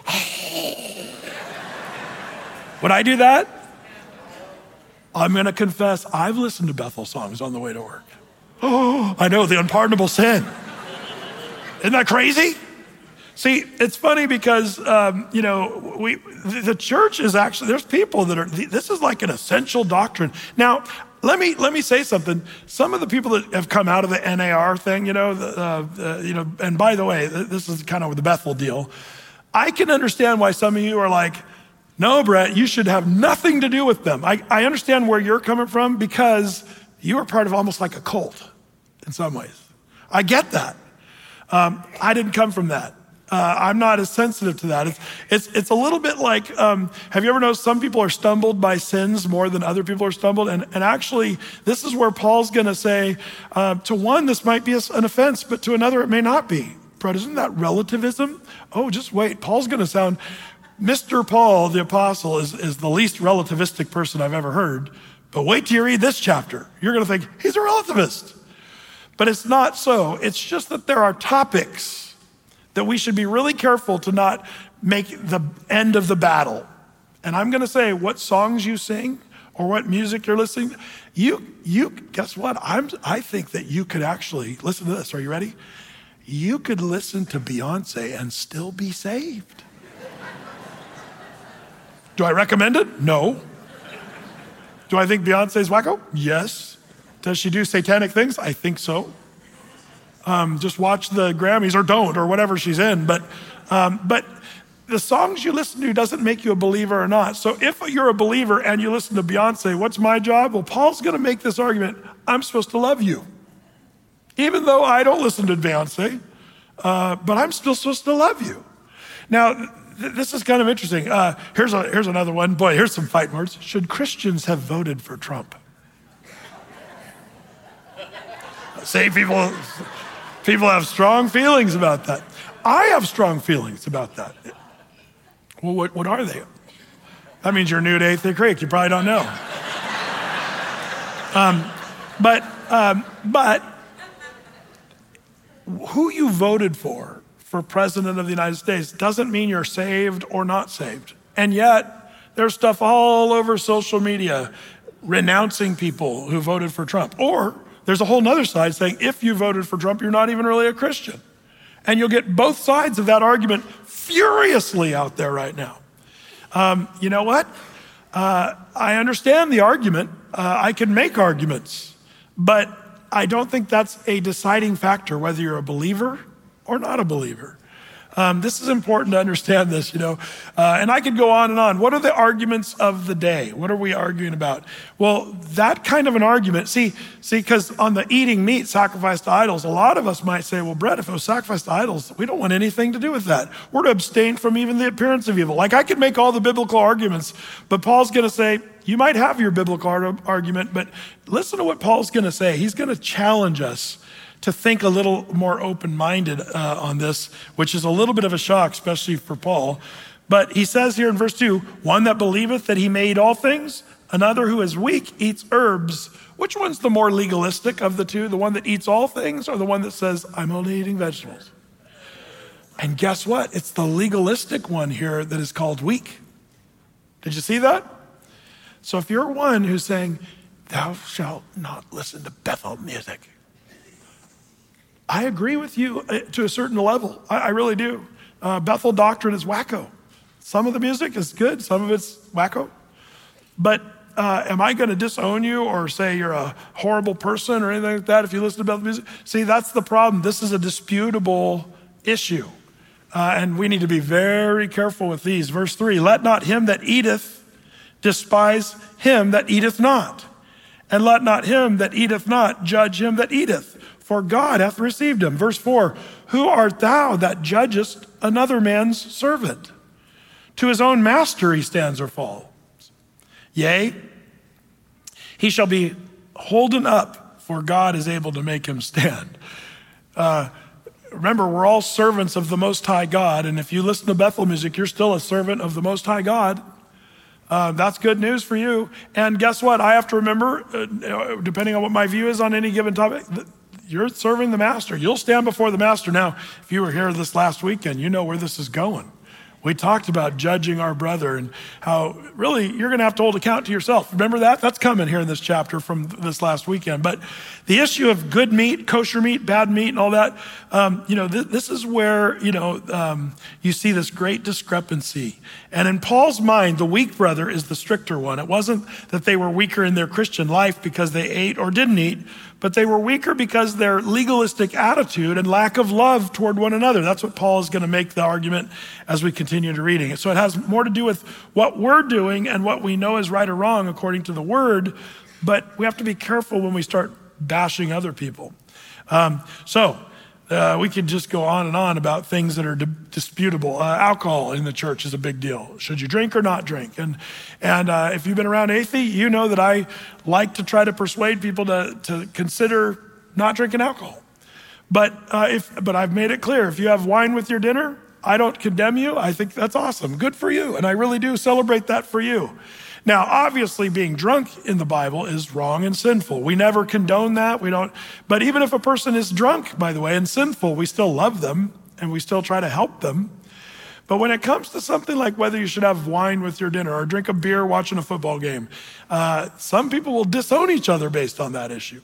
Would I do that? I'm going to confess, I've listened to Bethel songs on the way to work. Oh, I know, the unpardonable sin. Isn't that crazy? See, it's funny because, um, you know, we the church is actually, there's people that are, this is like an essential doctrine. Now, let me let me say something. Some of the people that have come out of the N A R thing, you know, the, uh, uh, you know, and by the way, this is kind of the Bethel deal. I can understand why some of you are like, no, Brett, you should have nothing to do with them. I, I understand where you're coming from because you are part of almost like a cult in some ways. I get that. Um, I didn't come from that. Uh, I'm not as sensitive to that. It's it's, it's a little bit like, um, have you ever noticed some people are stumbled by sins more than other people are stumbled? And, and actually, this is where Paul's going to say, uh, to one, this might be an offense, but to another, it may not be. Brett, isn't that relativism? Oh, just wait. Paul's going to sound, Mister Paul, the apostle, is, is the least relativistic person I've ever heard. But wait till you read this chapter. You're going to think, he's a relativist. But it's not so. It's just that there are topics that we should be really careful to not make the end of the battle. And I'm going to say what songs you sing or what music you're listening to, you, you, guess what? I'm, I think that you could actually, listen to this. Are you ready? You could listen to Beyonce and still be saved. Do I recommend it? No. Do I think Beyonce's wacko? Yes. Does she do satanic things? I think so. Um, just watch the Grammys or don't, or whatever she's in. But, um, but the songs you listen to doesn't make you a believer or not. So if you're a believer and you listen to Beyonce, what's my job? Well, Paul's going to make this argument. I'm supposed to love you. Even though I don't listen to Beyonce, uh, but I'm still supposed to love you. Now, th- this is kind of interesting. Uh, here's, a, here's another one. Boy, here's some fighting words. Should Christians have voted for Trump? See, people, people have strong feelings about that. I have strong feelings about that. Well, what, what are they? That means you're new to Eighth Creek. You probably don't know. Um, but, um, but who you voted for, for president of the United States, doesn't mean you're saved or not saved. And yet, there's stuff all over social media renouncing people who voted for Trump. Or there's a whole nother side saying, if you voted for Trump, you're not even really a Christian. And you'll get both sides of that argument furiously out there right now. Um, you know what? Uh, I understand the argument. Uh, I can make arguments, but I don't think that's a deciding factor, whether you're a believer or not a believer. Um, this is important to understand this, you know, uh, and I could go on and on. What are the arguments of the day? What are we arguing about? Well, that kind of an argument, see, see, because on the eating meat sacrificed to idols, a lot of us might say, well, Brett, if it was sacrificed to idols, we don't want anything to do with that. We're to abstain from even the appearance of evil. Like I could make all the biblical arguments, but Paul's going to say, you might have your biblical argument, but listen to what Paul's going to say. He's going to challenge us to think a little more open-minded uh, on this, which is a little bit of a shock, especially for Paul. But he says here in verse two, one that believeth that he made all things, another who is weak eats herbs. Which one's the more legalistic of the two? The one that eats all things or the one that says, I'm only eating vegetables? And guess what? It's the legalistic one here that is called weak. Did you see that? So if you're one who's saying, thou shalt not listen to Bethel music, I agree with you to a certain level. I, I really do. Uh, Bethel doctrine is wacko. Some of the music is good. Some of it's wacko. But uh, am I going to disown you or say you're a horrible person or anything like that if you listen to Bethel music? See, that's the problem. This is a disputable issue. Uh, and we need to be very careful with these. Verse three, let not him that eateth despise him that eateth not. And let not him that eateth not judge him that eateth. For God hath received him. Verse four, who art thou that judgest another man's servant? To his own master he stands or falls. Yea, he shall be holden up, for God is able to make him stand. Uh, remember, we're all servants of the Most High God, and if you listen to Bethel music, you're still a servant of the Most High God. Uh, that's good news for you. And guess what? I have to remember, uh, depending on what my view is on any given topic, you're serving the master. You'll stand before the master. Now, if you were here this last weekend, you know where this is going. We talked about judging our brother and how really you're going to have to hold account to yourself. Remember that? That's coming here in this chapter from this last weekend. But the issue of good meat, kosher meat, bad meat, and all that, um, you know, th- this is where, you know, um, you see this great discrepancy. And in Paul's mind, the weak brother is the stricter one. It wasn't that they were weaker in their Christian life because they ate or didn't eat, but they were weaker because their legalistic attitude and lack of love toward one another. That's what Paul is going to make the argument as we continue to reading it. So it has more to do with what we're doing and what we know is right or wrong according to the word, but we have to be careful when we start bashing other people. Um, so uh, we could just go on and on about things that are di- disputable. Uh, alcohol in the church is a big deal. Should you drink or not drink? And and uh, if you've been around Athey, you know that I like to try to persuade people to, to consider not drinking alcohol. But uh, if but I've made it clear, if you have wine with your dinner, I don't condemn you. I think that's awesome. Good for you. And I really do celebrate that for you. Now, obviously, being drunk in the Bible is wrong and sinful. We never condone that. We don't. But even if a person is drunk, by the way, and sinful, we still love them and we still try to help them. But when it comes to something like whether you should have wine with your dinner or drink a beer watching a football game, uh, some people will disown each other based on that issue.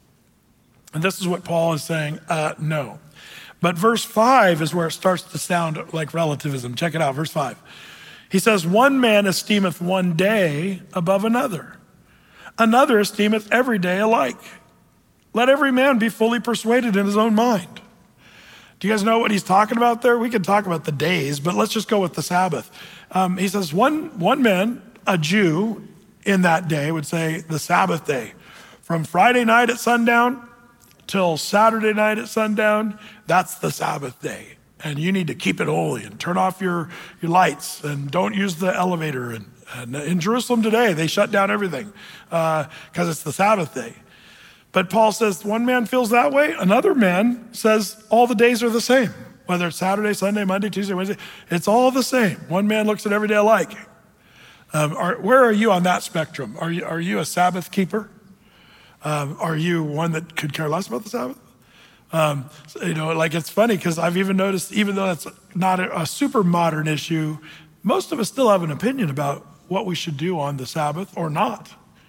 And this is what Paul is saying, uh, no. But verse five is where it starts to sound like relativism. Check it out, verse five. He says, one man esteemeth one day above another. Another esteemeth every day alike. Let every man be fully persuaded in his own mind. Do you guys know what he's talking about there? We could talk about the days, but let's just go with the Sabbath. Um, he says, one, one man, a Jew in that day would say the Sabbath day. From Friday night at sundown till Saturday night at sundown, that's the Sabbath day. And you need to keep it holy and turn off your, your lights and don't use the elevator. And, and in Jerusalem today, they shut down everything because uh, it's the Sabbath day. But Paul says one man feels that way. Another man says all the days are the same. Whether it's Saturday, Sunday, Monday, Tuesday, Wednesday, it's all the same. One man looks at every day alike. Um, are, where are you on that spectrum? Are you, are you a Sabbath keeper? Um, are you one that could care less about the Sabbath? Um, so, you know, like it's funny because I've even noticed, even though that's not a, a super modern issue, most of us still have an opinion about what we should do on the Sabbath or not.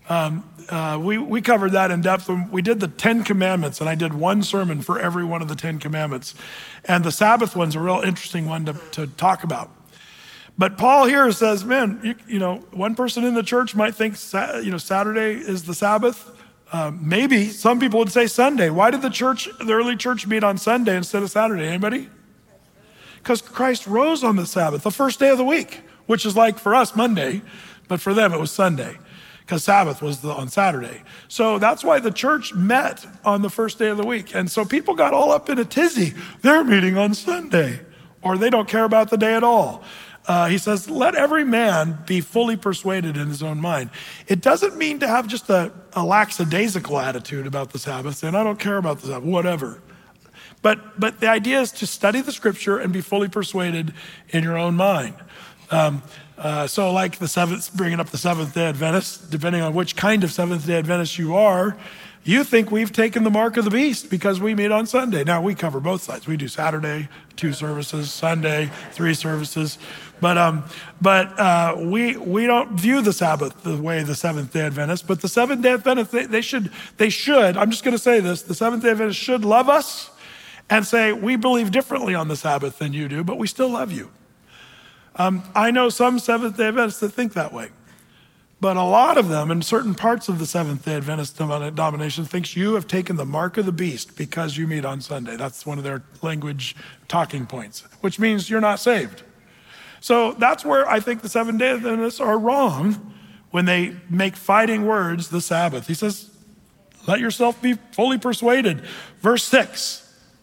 Um, uh, we, we covered that in depth when we did the Ten Commandments, and I did one sermon for every one of the Ten Commandments. And the Sabbath one's a real interesting one to, to talk about. But Paul here says, man, you, you know, one person in the church might think, you know, Saturday is the Sabbath. Uh, maybe some people would say Sunday. Why did the church, the early church, meet on Sunday instead of Saturday? Anybody? Because Christ rose on the Sabbath, the first day of the week, which is like for us Monday, but for them it was Sunday, because Sabbath was the, on Saturday. So that's why the church met on the first day of the week. And so people got all up in a tizzy. They're meeting on Sunday, or they don't care about the day at all. Uh, he says, let every man be fully persuaded in his own mind. It doesn't mean to have just a, a lackadaisical attitude about the Sabbath, saying, I don't care about the Sabbath, whatever. But but the idea is to study the scripture and be fully persuaded in your own mind. Um, uh, so like the seventh, bringing up the Seventh-day Adventist, depending on which kind of Seventh-day Adventist you are, you think we've taken the mark of the beast because we meet on Sunday. Now, we cover both sides. We do Saturday, two services, Sunday, three services. But um, but uh, we we don't view the Sabbath the way the Seventh-day Adventists. But the Seventh-day Adventists, they, they should, they should, I'm just going to say this, the Seventh-day Adventists should love us and say, we believe differently on the Sabbath than you do, but we still love you. Um, I know some Seventh-day Adventists that think that way. But a lot of them, in certain parts of the Seventh-day Adventist denomination, thinks you have taken the mark of the beast because you meet on Sunday. That's one of their language talking points, which means you're not saved. So that's where I think the Seventh-day Adventists are wrong when they make fighting words the Sabbath. He says, let yourself be fully persuaded. Verse six,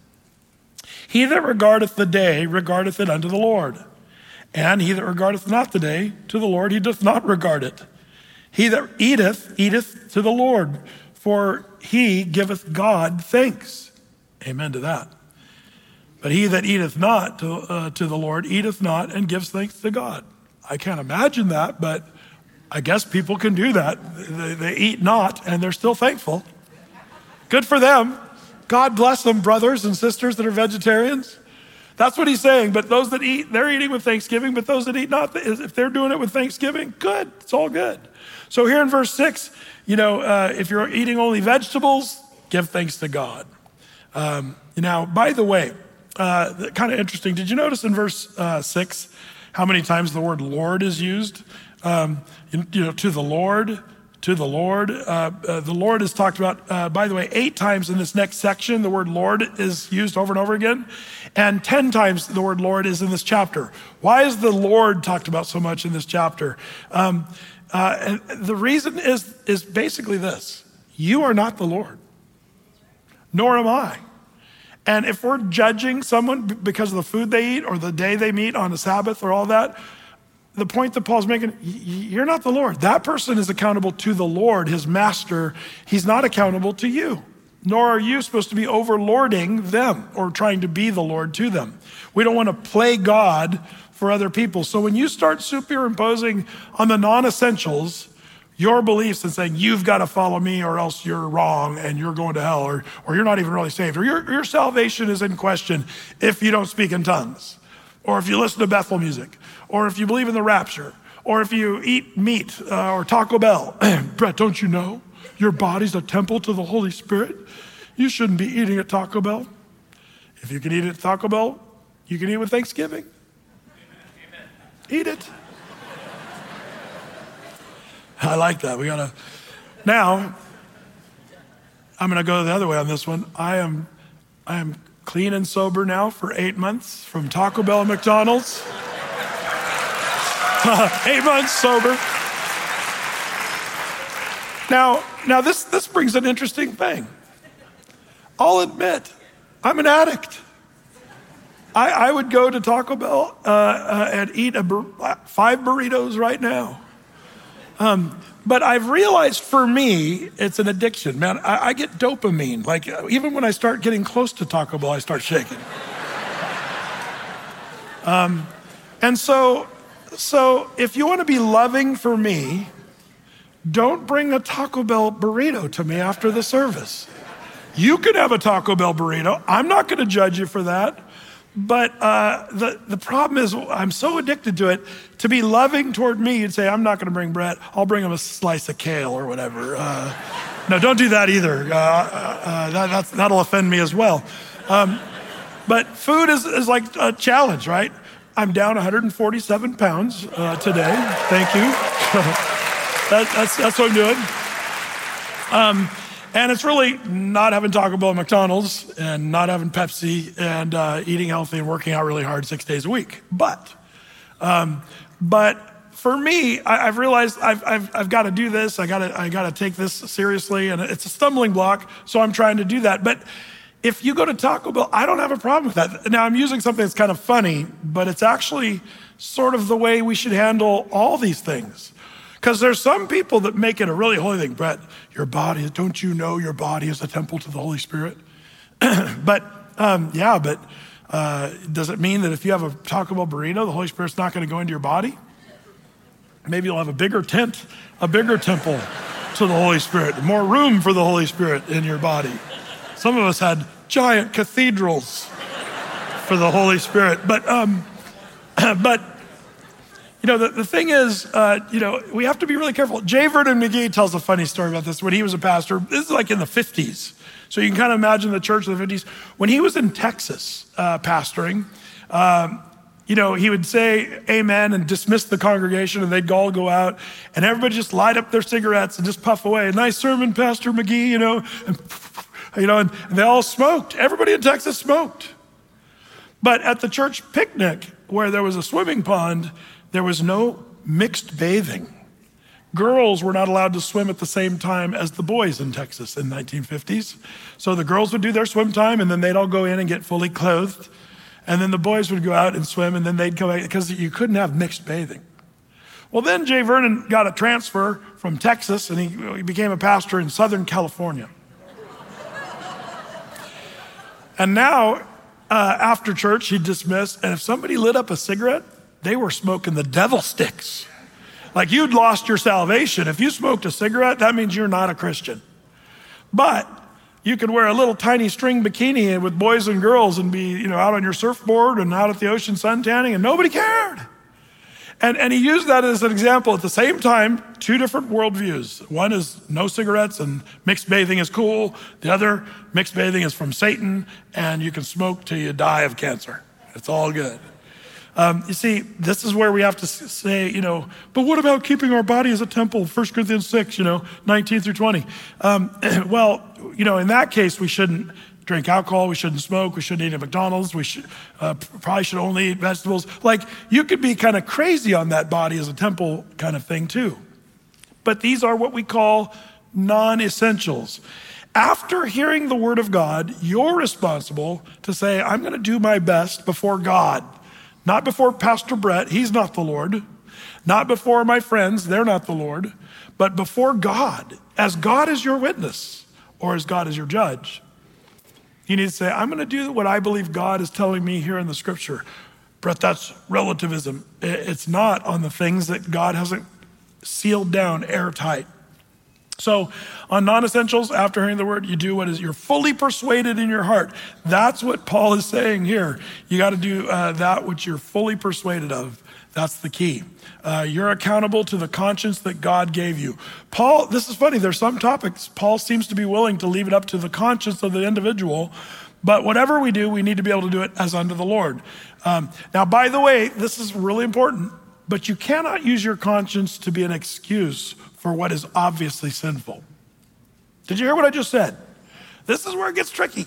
he that regardeth the day regardeth it unto the Lord, and he that regardeth not the day to the Lord, he doth not regard it. He that eateth, eateth to the Lord, for he giveth God thanks. Amen to that. But he that eateth not to, uh, to the Lord, eateth not and gives thanks to God. I can't imagine that, but I guess people can do that. They, they eat not and they're still thankful. Good for them. God bless them, brothers and sisters that are vegetarians. That's what he's saying. But those that eat, they're eating with thanksgiving. But those that eat not, if they're doing it with thanksgiving, good. It's all good. So here in verse six, you know, uh, if you're eating only vegetables, give thanks to God. Um, now, by the way, uh, kind of interesting. Did you notice in verse uh, six how many times the word Lord is used? Um, you, you know, to the Lord, to the Lord. Uh, uh, the Lord is talked about, uh, by the way, eight times in this next section. The word Lord is used over and over again. And ten times the word Lord is in this chapter. Why is the Lord talked about so much in this chapter? Um, uh, and the reason is, is basically this. You are not the Lord, nor am I. And if we're judging someone because of the food they eat or the day they meet on the Sabbath or all that, the point that Paul's making, you're not the Lord. That person is accountable to the Lord, his master. He's not accountable to you, nor are you supposed to be overlording them or trying to be the Lord to them. We don't want to play God for other people. So when you start superimposing on the non-essentials your beliefs and saying, you've got to follow me or else you're wrong and you're going to hell, or, or you're not even really saved, or your, your salvation is in question if you don't speak in tongues, or if you listen to Bethel music, or if you believe in the rapture, or if you eat meat uh, or Taco Bell. Brett, don't you know your body's a temple to the Holy Spirit? You shouldn't be eating at Taco Bell. If you can eat at Taco Bell, you can eat with Thanksgiving. Amen. Eat it. I like that. We gotta. Now, I'm gonna go the other way on this one. I am, I am clean and sober now for eight months from Taco Bell and McDonald's. Eight months sober. Now, now this, this brings an interesting thing. I'll admit, I'm an addict. I, I would go to Taco Bell uh, uh, and eat a bur- five burritos right now. Um, but I've realized for me, it's an addiction, man. I, I get dopamine. Like even when I start getting close to Taco Bell, I start shaking. um, and so, so if you want to be loving for me, don't bring a Taco Bell burrito to me after the service. You can have a Taco Bell burrito. I'm not going to judge you for that. But uh, the, the problem is I'm so addicted to it. To be loving toward me, you'd say, I'm not going to bring Brett. I'll bring him a slice of kale or whatever. Uh, no, don't do that either. Uh, uh, that, that's, that'll offend me as well. Um, but food is, is like a challenge, right? I'm down one hundred forty-seven pounds uh, today. Thank you. that, that's, that's what I'm doing. Um, And it's really not having Taco Bell and McDonald's and not having Pepsi and uh, eating healthy and working out really hard six days a week. But, um, but for me, I, I've realized I've, I've, I've got to do this. I got to, I got to take this seriously, and it's a stumbling block. So I'm trying to do that. But if you go to Taco Bell, I don't have a problem with that. Now I'm using something that's kind of funny, but it's actually sort of the way we should handle all these things. Because there's some people that make it a really holy thing. Brett, your body, don't you know your body is a temple to the Holy Spirit? but um, yeah, but uh, does it mean that if you have a Taco Bell burrito, the Holy Spirit's not going to go into your body? Maybe you'll have a bigger tent, a bigger temple to the Holy Spirit, more room for the Holy Spirit in your body. Some of us had giant cathedrals for the Holy Spirit. But, um, but, You know, the, the thing is, uh, you know, we have to be really careful. J. Vernon McGee tells a funny story about this. When he was a pastor, this is like in the fifties. So you can kind of imagine the church of the fifties. When he was in Texas uh, pastoring, um, you know, he would say amen and dismiss the congregation, and they'd all go out, and everybody just light up their cigarettes and just puff away. Nice sermon, Pastor McGee, you know. And, you know, and, and they all smoked. Everybody in Texas smoked. But at the church picnic, where there was a swimming pond, there was no mixed bathing. Girls were not allowed to swim at the same time as the boys in Texas in the nineteen fifties. So the girls would do their swim time, and then they'd all go in and get fully clothed. And then the boys would go out and swim, and then they'd come back, because you couldn't have mixed bathing. Well, then J. Vernon got a transfer from Texas, and he, he became a pastor in Southern California. And now, uh, after church, he'd dismiss, and if somebody lit up a cigarette, they were smoking the devil sticks. Like you'd lost your salvation. If you smoked a cigarette, that means you're not a Christian. But you could wear a little tiny string bikini with boys and girls and be, you know, out on your surfboard and out at the ocean sun tanning, and nobody cared. And, and he used that as an example. At the same time, two different worldviews. One is no cigarettes and mixed bathing is cool. The other, mixed bathing is from Satan, and you can smoke till you die of cancer. It's all good. Um, you see, this is where we have to say, you know, but what about keeping our body as a temple? First Corinthians six, you know, nineteen through twenty. Um, well, you know, in that case, we shouldn't drink alcohol. We shouldn't smoke. We shouldn't eat at McDonald's. We should uh, probably should only eat vegetables. Like, you could be kind of crazy on that body as a temple kind of thing too. But these are what we call non-essentials. After hearing the word of God, you're responsible to say, I'm going to do my best before God. Not before Pastor Brett, he's not the Lord. Not before my friends, they're not the Lord. But before God, as God is your witness, or as God is your judge. You need to say, I'm going to do what I believe God is telling me here in the scripture. Brett, that's relativism. It's not on the things that God hasn't sealed down airtight. So on non-essentials, after hearing the word, you do what is, you're fully persuaded in your heart. That's what Paul is saying here. You got to do uh, that which you're fully persuaded of. That's the key. Uh, you're accountable to the conscience that God gave you. Paul, this is funny, there's some topics Paul seems to be willing to leave it up to the conscience of the individual, but whatever we do, we need to be able to do it as unto the Lord. Um, now, by the way, this is really important, but you cannot use your conscience to be an excuse for what is obviously sinful. Did you hear what I just said? This is where it gets tricky.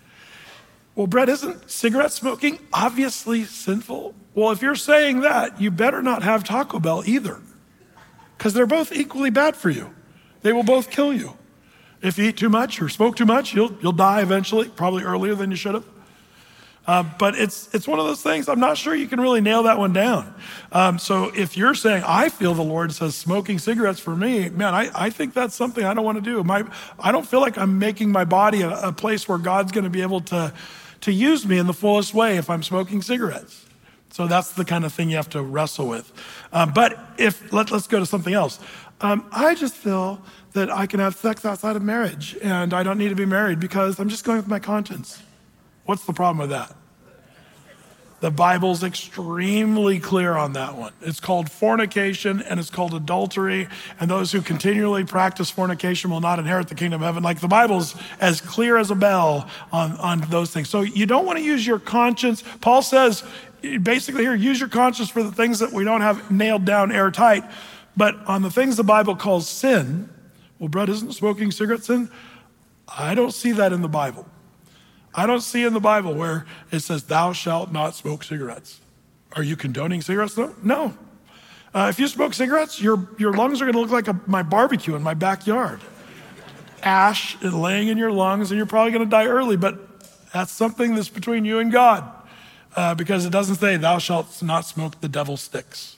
Well, Brett, isn't cigarette smoking obviously sinful? Well, if you're saying that, you better not have Taco Bell either, because they're both equally bad for you. They will both kill you. If you eat too much or smoke too much, you'll you'll die eventually, probably earlier than you should have. Uh, but it's it's one of those things, I'm not sure you can really nail that one down. Um, so if you're saying, I feel the Lord says smoking cigarettes for me, man, I, I think that's something I don't want to do. My, I don't feel like I'm making my body a, a place where God's going to be able to, to use me in the fullest way if I'm smoking cigarettes. So that's the kind of thing you have to wrestle with. Um, but if, let, let's go to something else. Um, I just feel that I can have sex outside of marriage and I don't need to be married because I'm just going with my conscience. What's the problem with that? The Bible's extremely clear on that one. It's called fornication and it's called adultery, and those who continually practice fornication will not inherit the kingdom of heaven. Like the Bible's as clear as a bell on, on those things. So you don't want to use your conscience. Paul says, basically here, use your conscience for the things that we don't have nailed down airtight. But on the things the Bible calls sin, well, Brett, isn't smoking cigarettes sin? I don't see that in the Bible. I don't see in the Bible where it says, thou shalt not smoke cigarettes. Are you condoning cigarettes though? No. Uh, if you smoke cigarettes, your, your lungs are gonna look like a, my barbecue in my backyard. Ash laying in your lungs, and you're probably gonna die early, but that's something that's between you and God, uh, because it doesn't say, thou shalt not smoke the devil's sticks.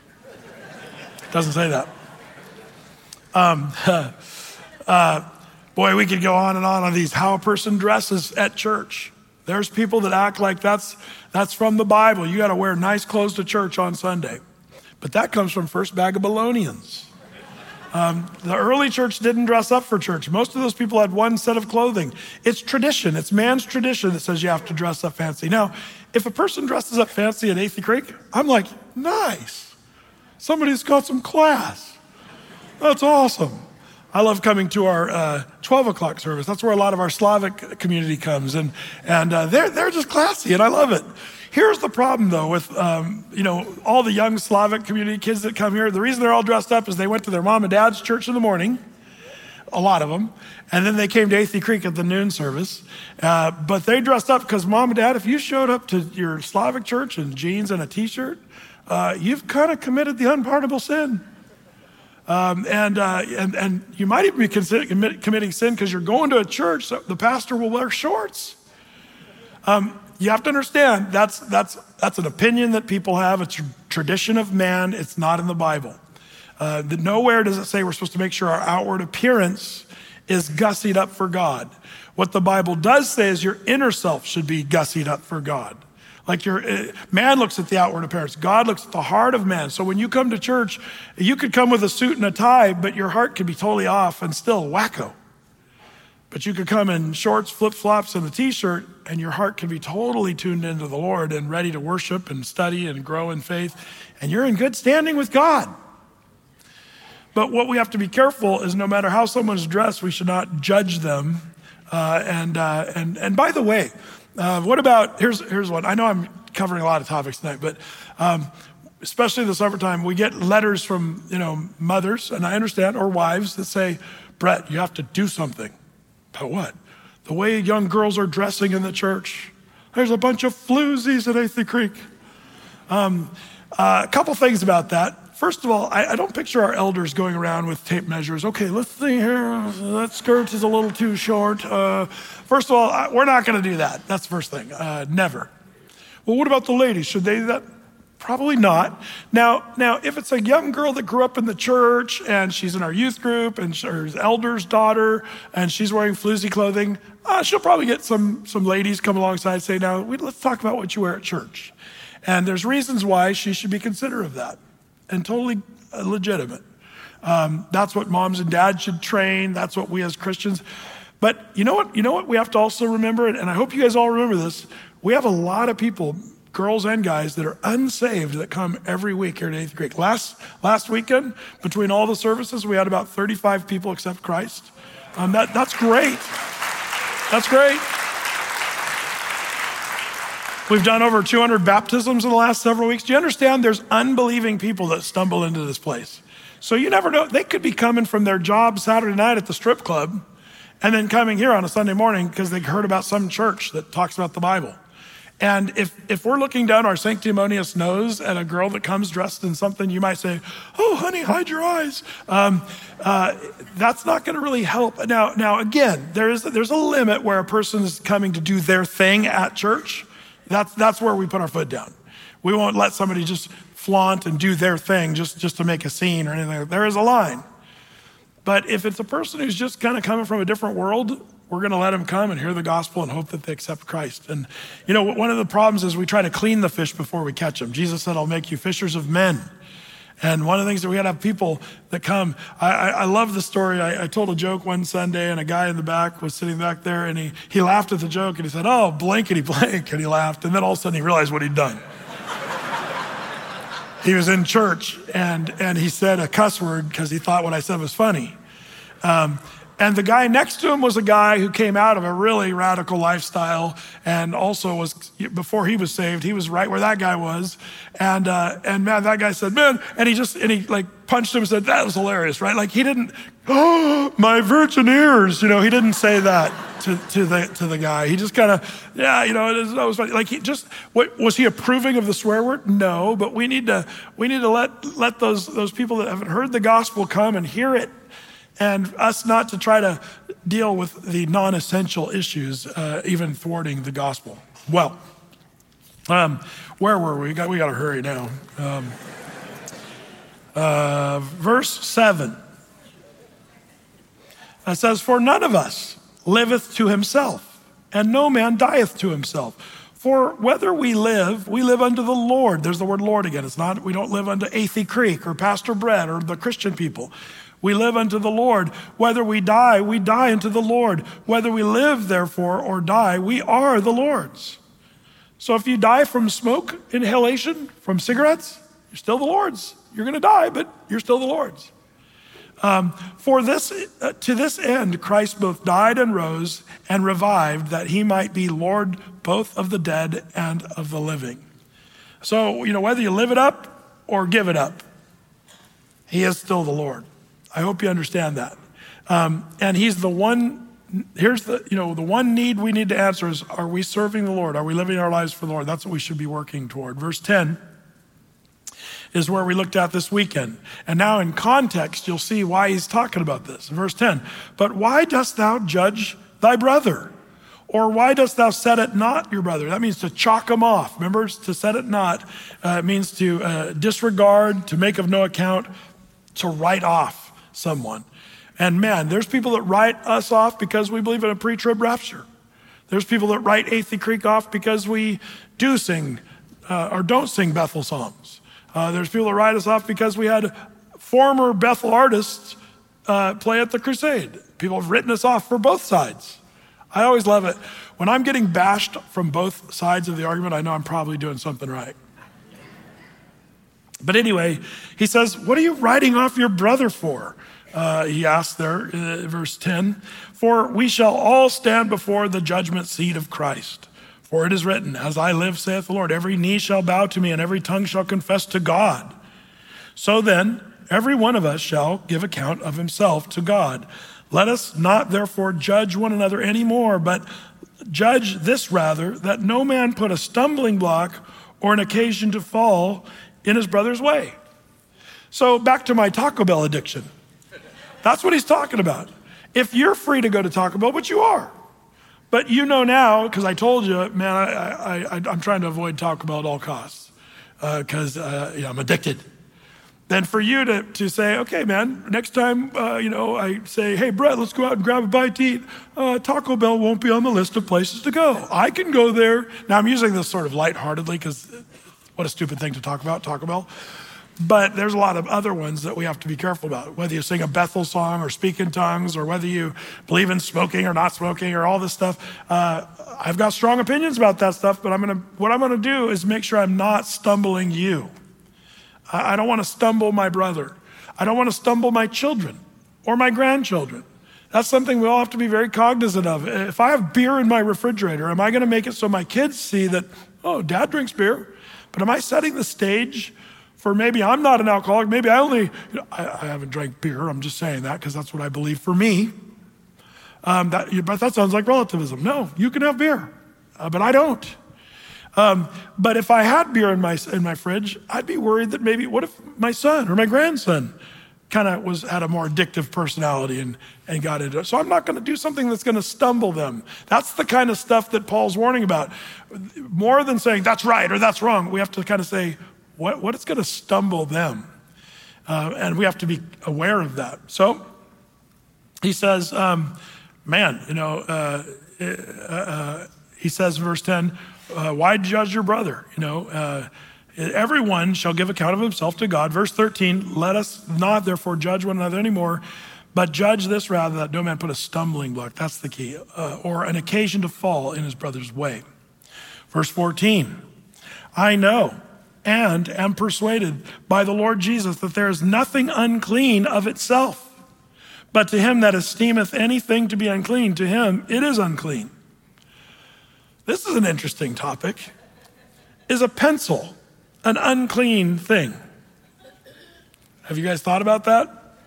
It doesn't say that. Um, uh, Boy, we could go on and on on these, how a person dresses at church. There's people that act like that's that's from the Bible. You got to wear nice clothes to church on Sunday. But that comes from First Babylonians. Um, the early church didn't dress up for church. Most of those people had one set of clothing. It's tradition. It's man's tradition that says you have to dress up fancy. Now, if a person dresses up fancy at Athey Creek, I'm like, nice. Somebody's got some class. That's awesome. I love coming to our uh, twelve o'clock service. That's where a lot of our Slavic community comes, and and uh, they're they're just classy, and I love it. Here's the problem, though, with um, you know all the young Slavic community kids that come here. The reason they're all dressed up is they went to their mom and dad's church in the morning, a lot of them, and then they came to Athey Creek at the noon service. Uh, but they dressed up because mom and dad, if you showed up to your Slavic church in jeans and a T-shirt, uh, you've kind of committed the unpardonable sin. Um, and, uh, and and you might even be consider, commit, committing sin because you're going to a church, so the pastor will wear shorts. Um, you have to understand that's that's that's an opinion that people have. It's a tradition of man. It's not in the Bible. Uh, the, nowhere does it say we're supposed to make sure our outward appearance is gussied up for God. What the Bible does say is your inner self should be gussied up for God. Like your man looks at the outward appearance. God looks at the heart of man. So when you come to church, you could come with a suit and a tie, but your heart could be totally off and still wacko. But you could come in shorts, flip-flops, and a T-shirt, and your heart can be totally tuned into the Lord and ready to worship and study and grow in faith. And you're in good standing with God. But what we have to be careful is no matter how someone's dressed, we should not judge them. Uh, and, uh, and, and by the way, Uh, what about, here's here's one. I know I'm covering a lot of topics tonight, but um, especially in the summertime, we get letters from, you know, mothers, and I understand, or wives that say, Brett, you have to do something. About what? The way young girls are dressing in the church. There's a bunch of floozies at Athey Creek. Um, uh, a couple things about that. First of all, I, I don't picture our elders going around with tape measures. Okay, let's see here. That skirt is a little too short. Uh, first of all, I, we're not going to do that. That's the first thing. Uh, never. Well, what about the ladies? Should they do that? Probably not. Now, now, if it's a young girl that grew up in the church and she's in our youth group and her elder's daughter and she's wearing floozy clothing, uh, she'll probably get some some ladies come alongside and say, now, we, let's talk about what you wear at church. And there's reasons why she should be considerate of that. And totally legitimate. Um, that's what moms and dads should train. That's what we as Christians. But you know what? You know what we have to also remember, and I hope you guys all remember this. We have a lot of people, girls and guys, that are unsaved that come every week here at Athey Creek. Last last weekend, between all the services, we had about thirty-five people accept Christ. Um, that that's great. That's great. We've done over two hundred baptisms in the last several weeks. Do you understand there's unbelieving people that stumble into this place? So you never know. They could be coming from their job Saturday night at the strip club and then coming here on a Sunday morning because they heard about some church that talks about the Bible. And if, if we're looking down our sanctimonious nose at a girl that comes dressed in something, you might say, oh, honey, hide your eyes. Um, uh, that's not going to really help. Now, now again, there's, there's a limit where a person is coming to do their thing at church. That's that's where we put our foot down. We won't let somebody just flaunt and do their thing just, just to make a scene or anything like that. There is a line. But if it's a person who's just kind of coming from a different world, we're going to let them come and hear the gospel and hope that they accept Christ. And, you know, one of the problems is we try to clean the fish before we catch them. Jesus said, I'll make you fishers of men. And one of the things that we got to have people that come. I, I, I love the story. I, I told a joke one Sunday, and a guy in the back was sitting back there, and he, he laughed at the joke, and he said, "Oh, blankety blank," and he laughed. And then all of a sudden he realized what he'd done. He was in church, and, and he said a cuss word because he thought what I said was funny. Um, And the guy next to him was a guy who came out of a really radical lifestyle, and also was, before he was saved, he was right where that guy was. And uh, and man, that guy said, "Man," and he just, and he like punched him and said, "That was hilarious," right? Like he didn't, "Oh, my virgin ears," you know, he didn't say that to, to the to the guy. He just kind of, yeah, you know, it, is, it was funny. Like he just, what, was he approving of the swear word? No, but we need to, we need to let, let those, those people that haven't heard the gospel come and hear it. And us not to try to deal with the non-essential issues, uh, even thwarting the gospel. Well, um, where were we? We got, we got to hurry now. Um, uh, verse seven. It says, "For none of us liveth to himself, and no man dieth to himself. For whether we live, we live unto the Lord." There's the word Lord again. It's not, we don't live unto Athey Creek or Pastor Brett or the Christian people. We live unto the Lord. Whether we die, we die unto the Lord. Whether we live, therefore, or die, we are the Lord's. So if you die from smoke inhalation, from cigarettes, you're still the Lord's. You're going to die, but you're still the Lord's. Um, For this, uh, to this end, Christ both died and rose and revived, that he might be Lord both of the dead and of the living. So, you know, whether you live it up or give it up, he is still the Lord. I hope you understand that. Um, and he's the one, here's the, you know, the one need we need to answer is, are we serving the Lord? Are we living our lives for the Lord? That's what we should be working toward. Verse ten is where we looked at this weekend. And now in context, you'll see why he's talking about this. Verse ten, "But why dost thou judge thy brother? Or why dost thou set at naught your brother?" That means to chalk him off. Remember, to set at naught uh, means to uh, disregard, to make of no account, to write off someone. And man, there's people that write us off because we believe in a pre-trib rapture. There's people that write Athey Creek off because we do sing uh, or don't sing Bethel songs. Uh, there's people that write us off because we had former Bethel artists uh, play at the crusade. People have written us off for both sides. I always love it. When I'm getting bashed from both sides of the argument, I know I'm probably doing something right. But anyway, he says, "What are you writing off your brother for?" Uh, he asks there, uh, verse ten, "For we shall all stand before the judgment seat of Christ. For it is written, As I live, saith the Lord, every knee shall bow to me, and every tongue shall confess to God. So then, every one of us shall give account of himself to God. Let us not therefore judge one another anymore, but judge this rather, that no man put a stumbling block or an occasion to fall in his brother's way." So back to my Taco Bell addiction. That's what he's talking about. If you're free to go to Taco Bell, which you are, but you know now, because I told you, man, I, I, I, I'm trying to avoid Taco Bell at all costs because uh, uh, yeah, I'm addicted. Then for you to, to say, okay, man, next time, uh, you know, I say, "Hey, Brett, let's go out and grab a bite to eat," uh, Taco Bell won't be on the list of places to go. I can go there. Now I'm using this sort of lightheartedly because what a stupid thing to talk about, Taco Bell. But there's a lot of other ones that we have to be careful about, whether you sing a Bethel song or speak in tongues or whether you believe in smoking or not smoking or all this stuff. Uh, I've got strong opinions about that stuff, but I'm gonna, what I'm gonna do is make sure I'm not stumbling you. I, I don't wanna stumble my brother. I don't wanna stumble my children or my grandchildren. That's something we all have to be very cognizant of. If I have beer in my refrigerator, am I gonna make it so my kids see that, oh, dad drinks beer? But am I setting the stage for maybe I'm not an alcoholic, maybe I only, you know, I, I haven't drank beer, I'm just saying that because that's what I believe for me. Um, that, but that sounds like relativism. No, you can have beer, uh, but I don't. Um, but if I had beer in my in my fridge, I'd be worried that maybe, what if my son or my grandson kind of was had a more addictive personality and, and got into it. So I'm not going to do something that's going to stumble them. That's the kind of stuff that Paul's warning about. More than saying that's right or that's wrong, we have to kind of say, What, what is going to stumble them? Uh, and we have to be aware of that. So he says, um, man, you know, uh, uh, uh, he says in verse ten, uh, why judge your brother? You know, uh, Everyone shall give account of himself to God. Verse thirteen, let us not therefore judge one another anymore, but judge this rather, that no man put a stumbling block, that's the key, uh, or an occasion to fall in his brother's way. Verse fourteen, I know and am persuaded by the Lord Jesus that there is nothing unclean of itself, but to him that esteemeth anything to be unclean, to him it is unclean. This is an interesting topic. Is a pencil an unclean thing? Have you guys thought about that?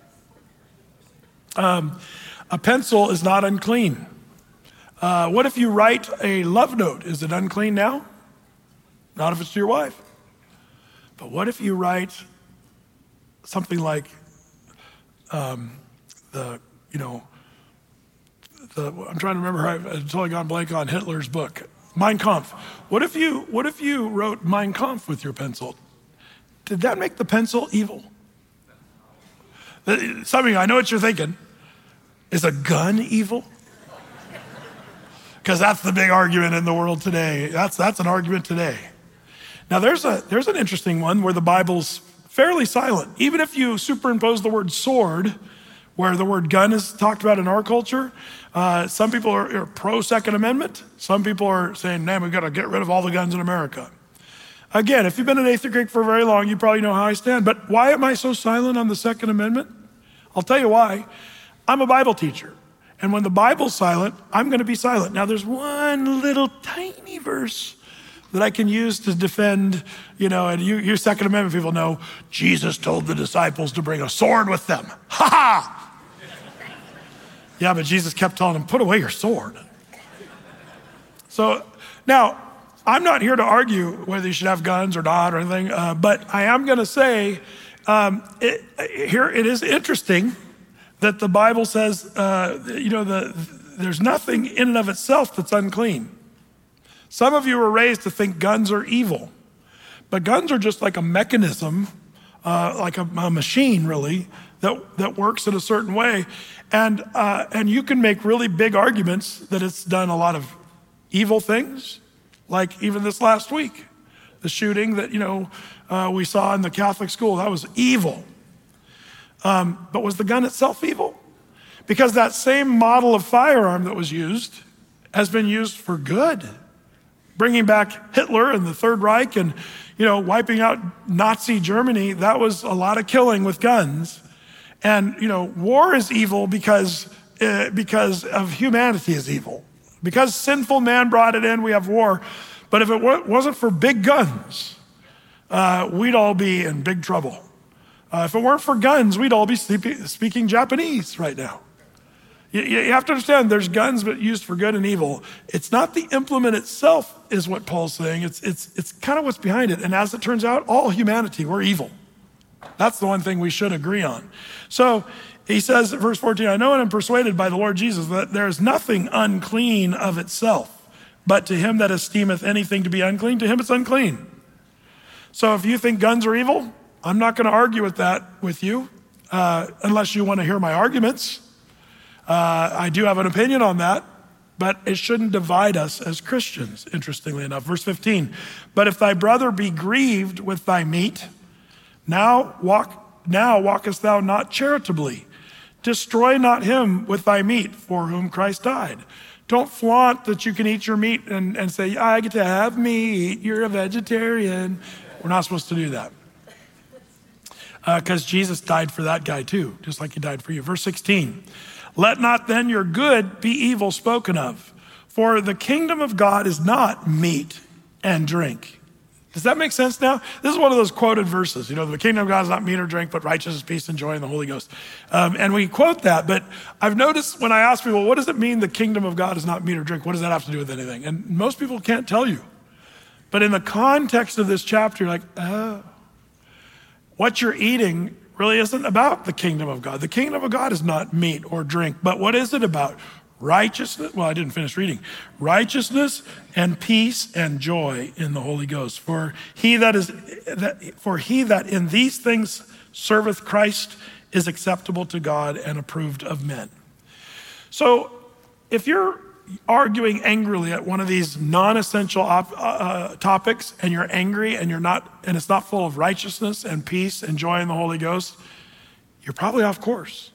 Um, a pencil is not unclean. Uh, what if you write a love note? Is it unclean now? Not if it's to your wife. But what if you write something like um, the, you know, the, I'm trying to remember how I, until I gone blank on Hitler's book, Mein Kampf. What if you, what if you wrote Mein Kampf with your pencil? Did that make the pencil evil? Some of you, I know what you're thinking. Is a gun evil? Because that's the big argument in the world today. That's, that's an argument today. Now there's a there's an interesting one where the Bible's fairly silent. Even if you superimpose the word sword, where the word gun is talked about in our culture, uh, some people are, are pro-Second Amendment. Some people are saying, man, we've got to get rid of all the guns in America. Again, if you've been in Eighth Creek for very long, you probably know how I stand. But why am I so silent on the Second Amendment? I'll tell you why. I'm a Bible teacher. And when the Bible's silent, I'm going to be silent. Now there's one little tiny verse that I can use to defend, you know, and you, you Second Amendment people know, Jesus told the disciples to bring a sword with them. Ha ha! Yeah, but Jesus kept telling them, put away your sword. So now, I'm not here to argue whether you should have guns or not or anything, uh, but I am going to say, um, it, here it is interesting that the Bible says, uh, you know, the, there's nothing in and of itself that's unclean. Some of you were raised to think guns are evil, but guns are just like a mechanism, uh, like a, a machine really, that, that works in a certain way. And, uh, and you can make really big arguments that it's done a lot of evil things, like even this last week, the shooting that, you know, uh, we saw in the Catholic school, that was evil. Um, but was the gun itself evil? Because that same model of firearm that was used has been used for good. Bringing back Hitler and the Third Reich and, you know, wiping out Nazi Germany, that was a lot of killing with guns. And, you know, war is evil because, uh, because of humanity is evil. Because sinful man brought it in, we have war. But if it wasn't for big guns, uh, we'd all be in big trouble. Uh, if it weren't for guns, we'd all be speaking Japanese right now. You, you have to understand there's guns but used for good and evil. It's not the implement itself is what Paul's saying. It's, it's, it's kind of what's behind it. And as it turns out, all humanity, we're evil. That's the one thing we should agree on. So he says, verse fourteen, I know and am persuaded by the Lord Jesus that there is nothing unclean of itself, but to him that esteemeth anything to be unclean, to him it's unclean. So if you think guns are evil, I'm not going to argue with that with you, uh, unless you want to hear my arguments. Uh, I do have an opinion on that, but it shouldn't divide us as Christians, interestingly enough. Verse fifteen, but if thy brother be grieved with thy meat, now walk, now walkest thou not charitably. Destroy not him with thy meat for whom Christ died. Don't flaunt that you can eat your meat and, and say, I get to have meat, you're a vegetarian. We're not supposed to do that. Because uh, Jesus died for that guy too, just like he died for you. Verse sixteen, let not then your good be evil spoken of, for the kingdom of God is not meat and drink. Does that make sense now? This is one of those quoted verses. You know, the kingdom of God is not meat or drink, but righteousness, peace, and joy in the Holy Ghost. Um, and we quote that, but I've noticed when I ask people, what does it mean the kingdom of God is not meat or drink? What does that have to do with anything? And most people can't tell you. But in the context of this chapter, you're like, oh, what you're eating really isn't about the kingdom of God. The kingdom of God is not meat or drink, but what is it about? Righteousness, well, I didn't finish reading. Righteousness and peace and joy in the Holy Ghost. For he that is, that, for he that in these things serveth Christ is acceptable to God and approved of men. So if you're arguing angrily at one of these non-essential op- uh, topics, and you're angry and you're not, and it's not full of righteousness and peace and joy in the Holy Ghost, you're probably off course.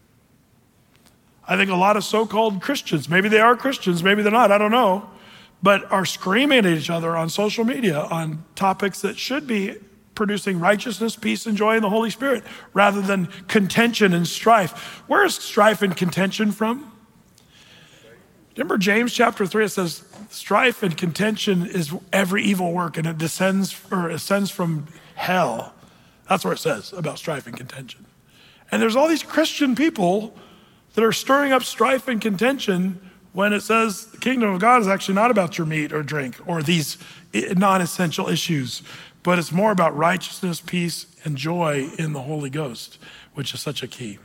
I think a lot of so-called Christians, maybe they are Christians, maybe they're not, I don't know, but are screaming at each other on social media on topics that should be producing righteousness, peace, and joy in the Holy Spirit, rather than contention and strife. Where is strife and contention from? Remember James chapter three, it says, strife and contention is every evil work, and it descends or ascends from hell. That's what it says about strife and contention. And there's all these Christian people that are stirring up strife and contention when it says the kingdom of God is actually not about your meat or drink or these non-essential issues, but it's more about righteousness, peace, and joy in the Holy Ghost, which is such a key.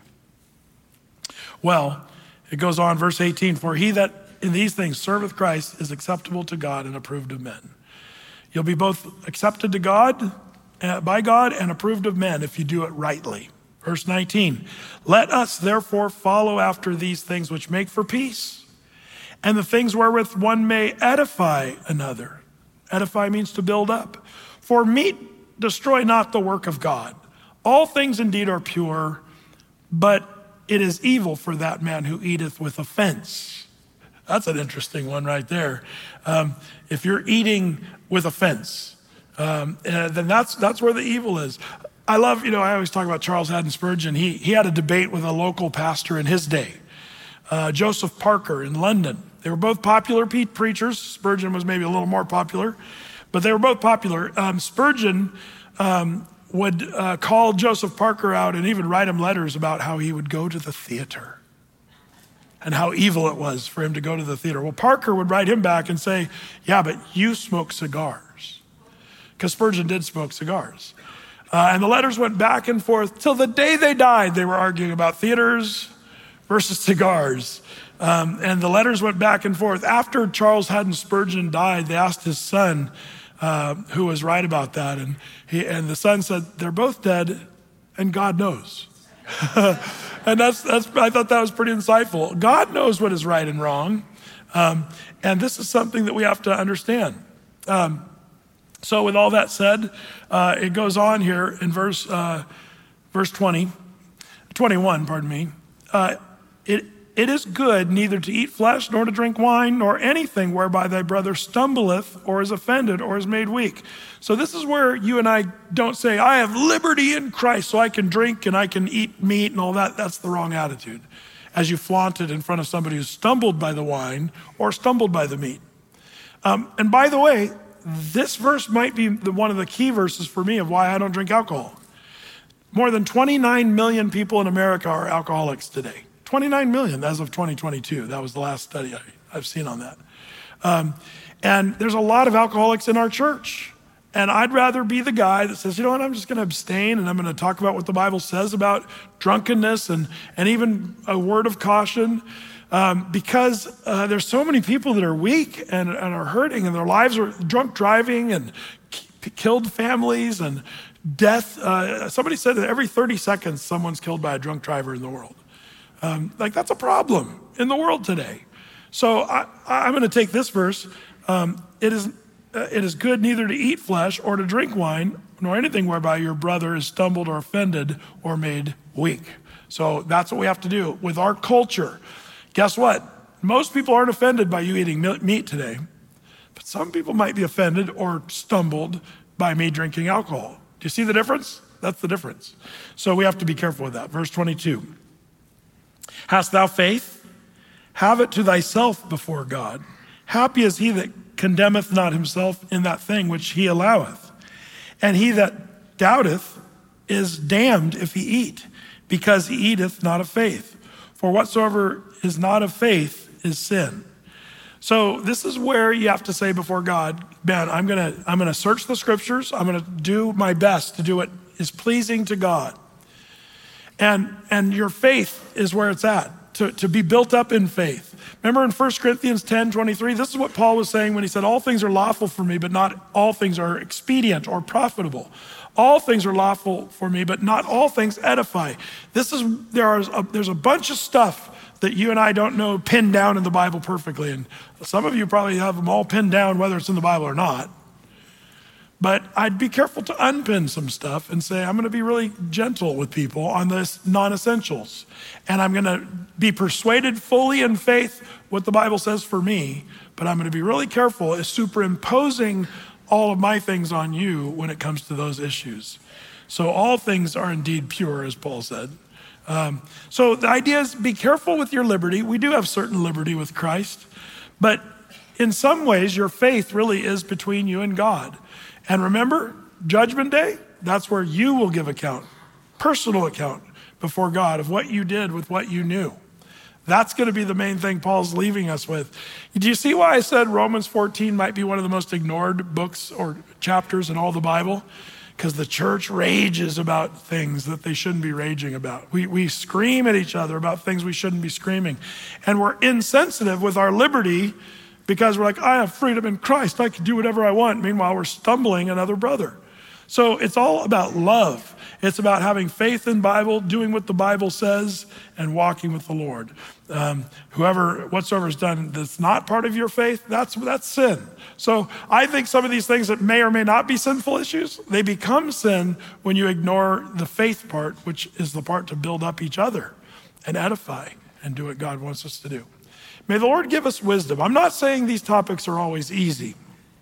Well, it goes on, verse eighteen, for he that in these things serveth Christ is acceptable to God and approved of men. You'll be both accepted to God, uh, by God, and approved of men if you do it rightly. Verse nineteen, let us therefore follow after these things which make for peace, and the things wherewith one may edify another. Edify means to build up. For meat destroy not the work of God. All things indeed are pure, but it is evil for that man who eateth with offense. That's an interesting one right there. Um, if you're eating with offense, um, uh, then that's that's where the evil is. I love, you know, I always talk about Charles Haddon Spurgeon. He he had a debate with a local pastor in his day, uh, Joseph Parker in London. They were both popular pe- preachers. Spurgeon was maybe a little more popular, but they were both popular. Um, Spurgeon um, would uh, call Joseph Parker out and even write him letters about how he would go to the theater and how evil it was for him to go to the theater. Well, Parker would write him back and say, yeah, but you smoke cigars. Because Spurgeon did smoke cigars. Uh, and the letters went back and forth till the day they died. They were arguing about theaters versus cigars. Um, and the letters went back and forth. After Charles Haddon Spurgeon died, they asked his son, uh, who was right about that. And, he, and the son said, they're both dead and God knows. And that's, that's, I thought that was pretty insightful. God knows what is right and wrong. Um, and this is something that we have to understand. Um, so with all that said, uh, it goes on here in verse, uh, verse twenty, twenty-one, pardon me. Uh, it, it is good neither to eat flesh, nor to drink wine, nor anything whereby thy brother stumbleth, or is offended, or is made weak. So this is where you and I don't say, I have liberty in Christ, so I can drink and I can eat meat and all that. That's the wrong attitude. As you flaunt it in front of somebody who's stumbled by the wine or stumbled by the meat. Um, and by the way, this verse might be the, one of the key verses for me of why I don't drink alcohol. More than twenty-nine million people in America are alcoholics today. twenty-nine million as of twenty twenty-two. That was the last study I, I've seen on that. Um, and there's a lot of alcoholics in our church. And I'd rather be the guy that says, you know what, I'm just going to abstain and I'm going to talk about what the Bible says about drunkenness and, and even a word of caution. Um, because uh, there's so many people that are weak and, and are hurting, and their lives are drunk driving and k- killed families and death. Uh, somebody said that every thirty seconds someone's killed by a drunk driver in the world. Um, like that's a problem in the world today. So I, I'm going to take this verse. Um, it is uh, it is good neither to eat flesh or to drink wine, nor anything whereby your brother is stumbled or offended or made weak. So that's what we have to do with our culture. Guess what? Most people aren't offended by you eating meat today, but some people might be offended or stumbled by me drinking alcohol. Do you see the difference? That's the difference. So we have to be careful with that. Verse twenty-two. Hast thou faith? Have it to thyself before God. Happy is he that condemneth not himself in that thing which he alloweth. And he that doubteth is damned if he eat, because he eateth not of faith. For whatsoever is not of faith is sin. So this is where you have to say before God, man, I'm gonna I'm gonna search the scriptures. I'm gonna do my best to do what is pleasing to God. And and your faith is where it's at, to, to be built up in faith. Remember in First Corinthians ten twenty-three, this is what Paul was saying when he said, all things are lawful for me, but not all things are expedient or profitable. All things are lawful for me, but not all things edify. This is there are a, there's a bunch of stuff that you and I don't know pinned down in the Bible perfectly. And some of you probably have them all pinned down, whether it's in the Bible or not. But I'd be careful to unpin some stuff and say, I'm going to be really gentle with people on this non-essentials. And I'm going to be persuaded fully in faith what the Bible says for me, but I'm going to be really careful at superimposing all of my things on you when it comes to those issues. So all things are indeed pure, as Paul said. Um, so the idea is be careful with your liberty. We do have certain liberty with Christ, but in some ways your faith really is between you and God. And remember, Judgment Day, that's where you will give account, personal account before God of what you did with what you knew. That's going to be the main thing Paul's leaving us with. Do you see why I said Romans fourteen might be one of the most ignored books or chapters in all the Bible? Because the church rages about things that they shouldn't be raging about. We, we scream at each other about things we shouldn't be screaming. And we're insensitive with our liberty because we're like, I have freedom in Christ. I can do whatever I want. Meanwhile, we're stumbling another brother. So it's all about love. It's about having faith in Bible, doing what the Bible says, and walking with the Lord. Um, whoever, whatsoever is done that's not part of your faith, that's that's sin. So I think some of these things that may or may not be sinful issues, they become sin when you ignore the faith part, which is the part to build up each other and edify and do what God wants us to do. May the Lord give us wisdom. I'm not saying these topics are always easy,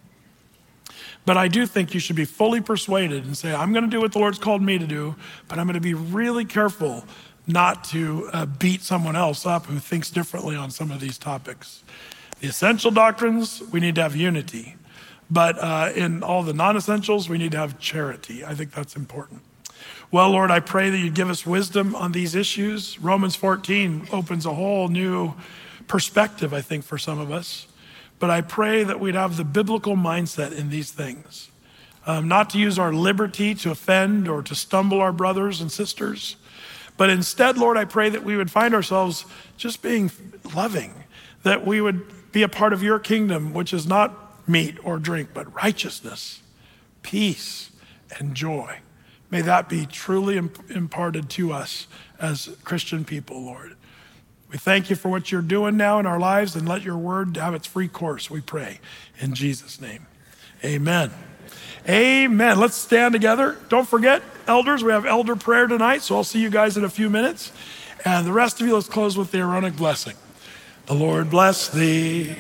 but I do think you should be fully persuaded and say, I'm going to do what the Lord's called me to do, but I'm going to be really careful not to uh, beat someone else up who thinks differently on some of these topics. The essential doctrines, we need to have unity. But uh, in all the non-essentials, we need to have charity. I think that's important. Well, Lord, I pray that you give us wisdom on these issues. Romans fourteen opens a whole new perspective, I think, for some of us. But I pray that we'd have the biblical mindset in these things. Um, not to use our liberty to offend or to stumble our brothers and sisters. But instead, Lord, I pray that we would find ourselves just being loving. That we would be a part of your kingdom, which is not meat or drink, but righteousness, peace, and joy. May that be truly imparted to us as Christian people, Lord. We thank you for what you're doing now in our lives, and let your word have its free course, we pray. In Jesus' name, amen. Amen. Let's stand together. Don't forget, elders, we have elder prayer tonight, so I'll see you guys in a few minutes. And the rest of you, let's close with the Aaronic blessing. The Lord bless thee,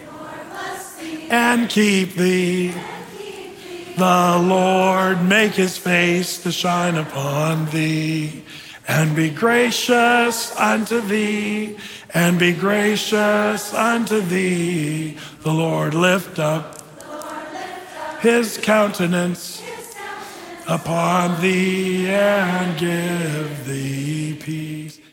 and keep thee. The Lord make his face to shine upon thee, and be gracious unto thee, and be gracious unto thee. The Lord lift up his countenance upon thee, and give thee peace.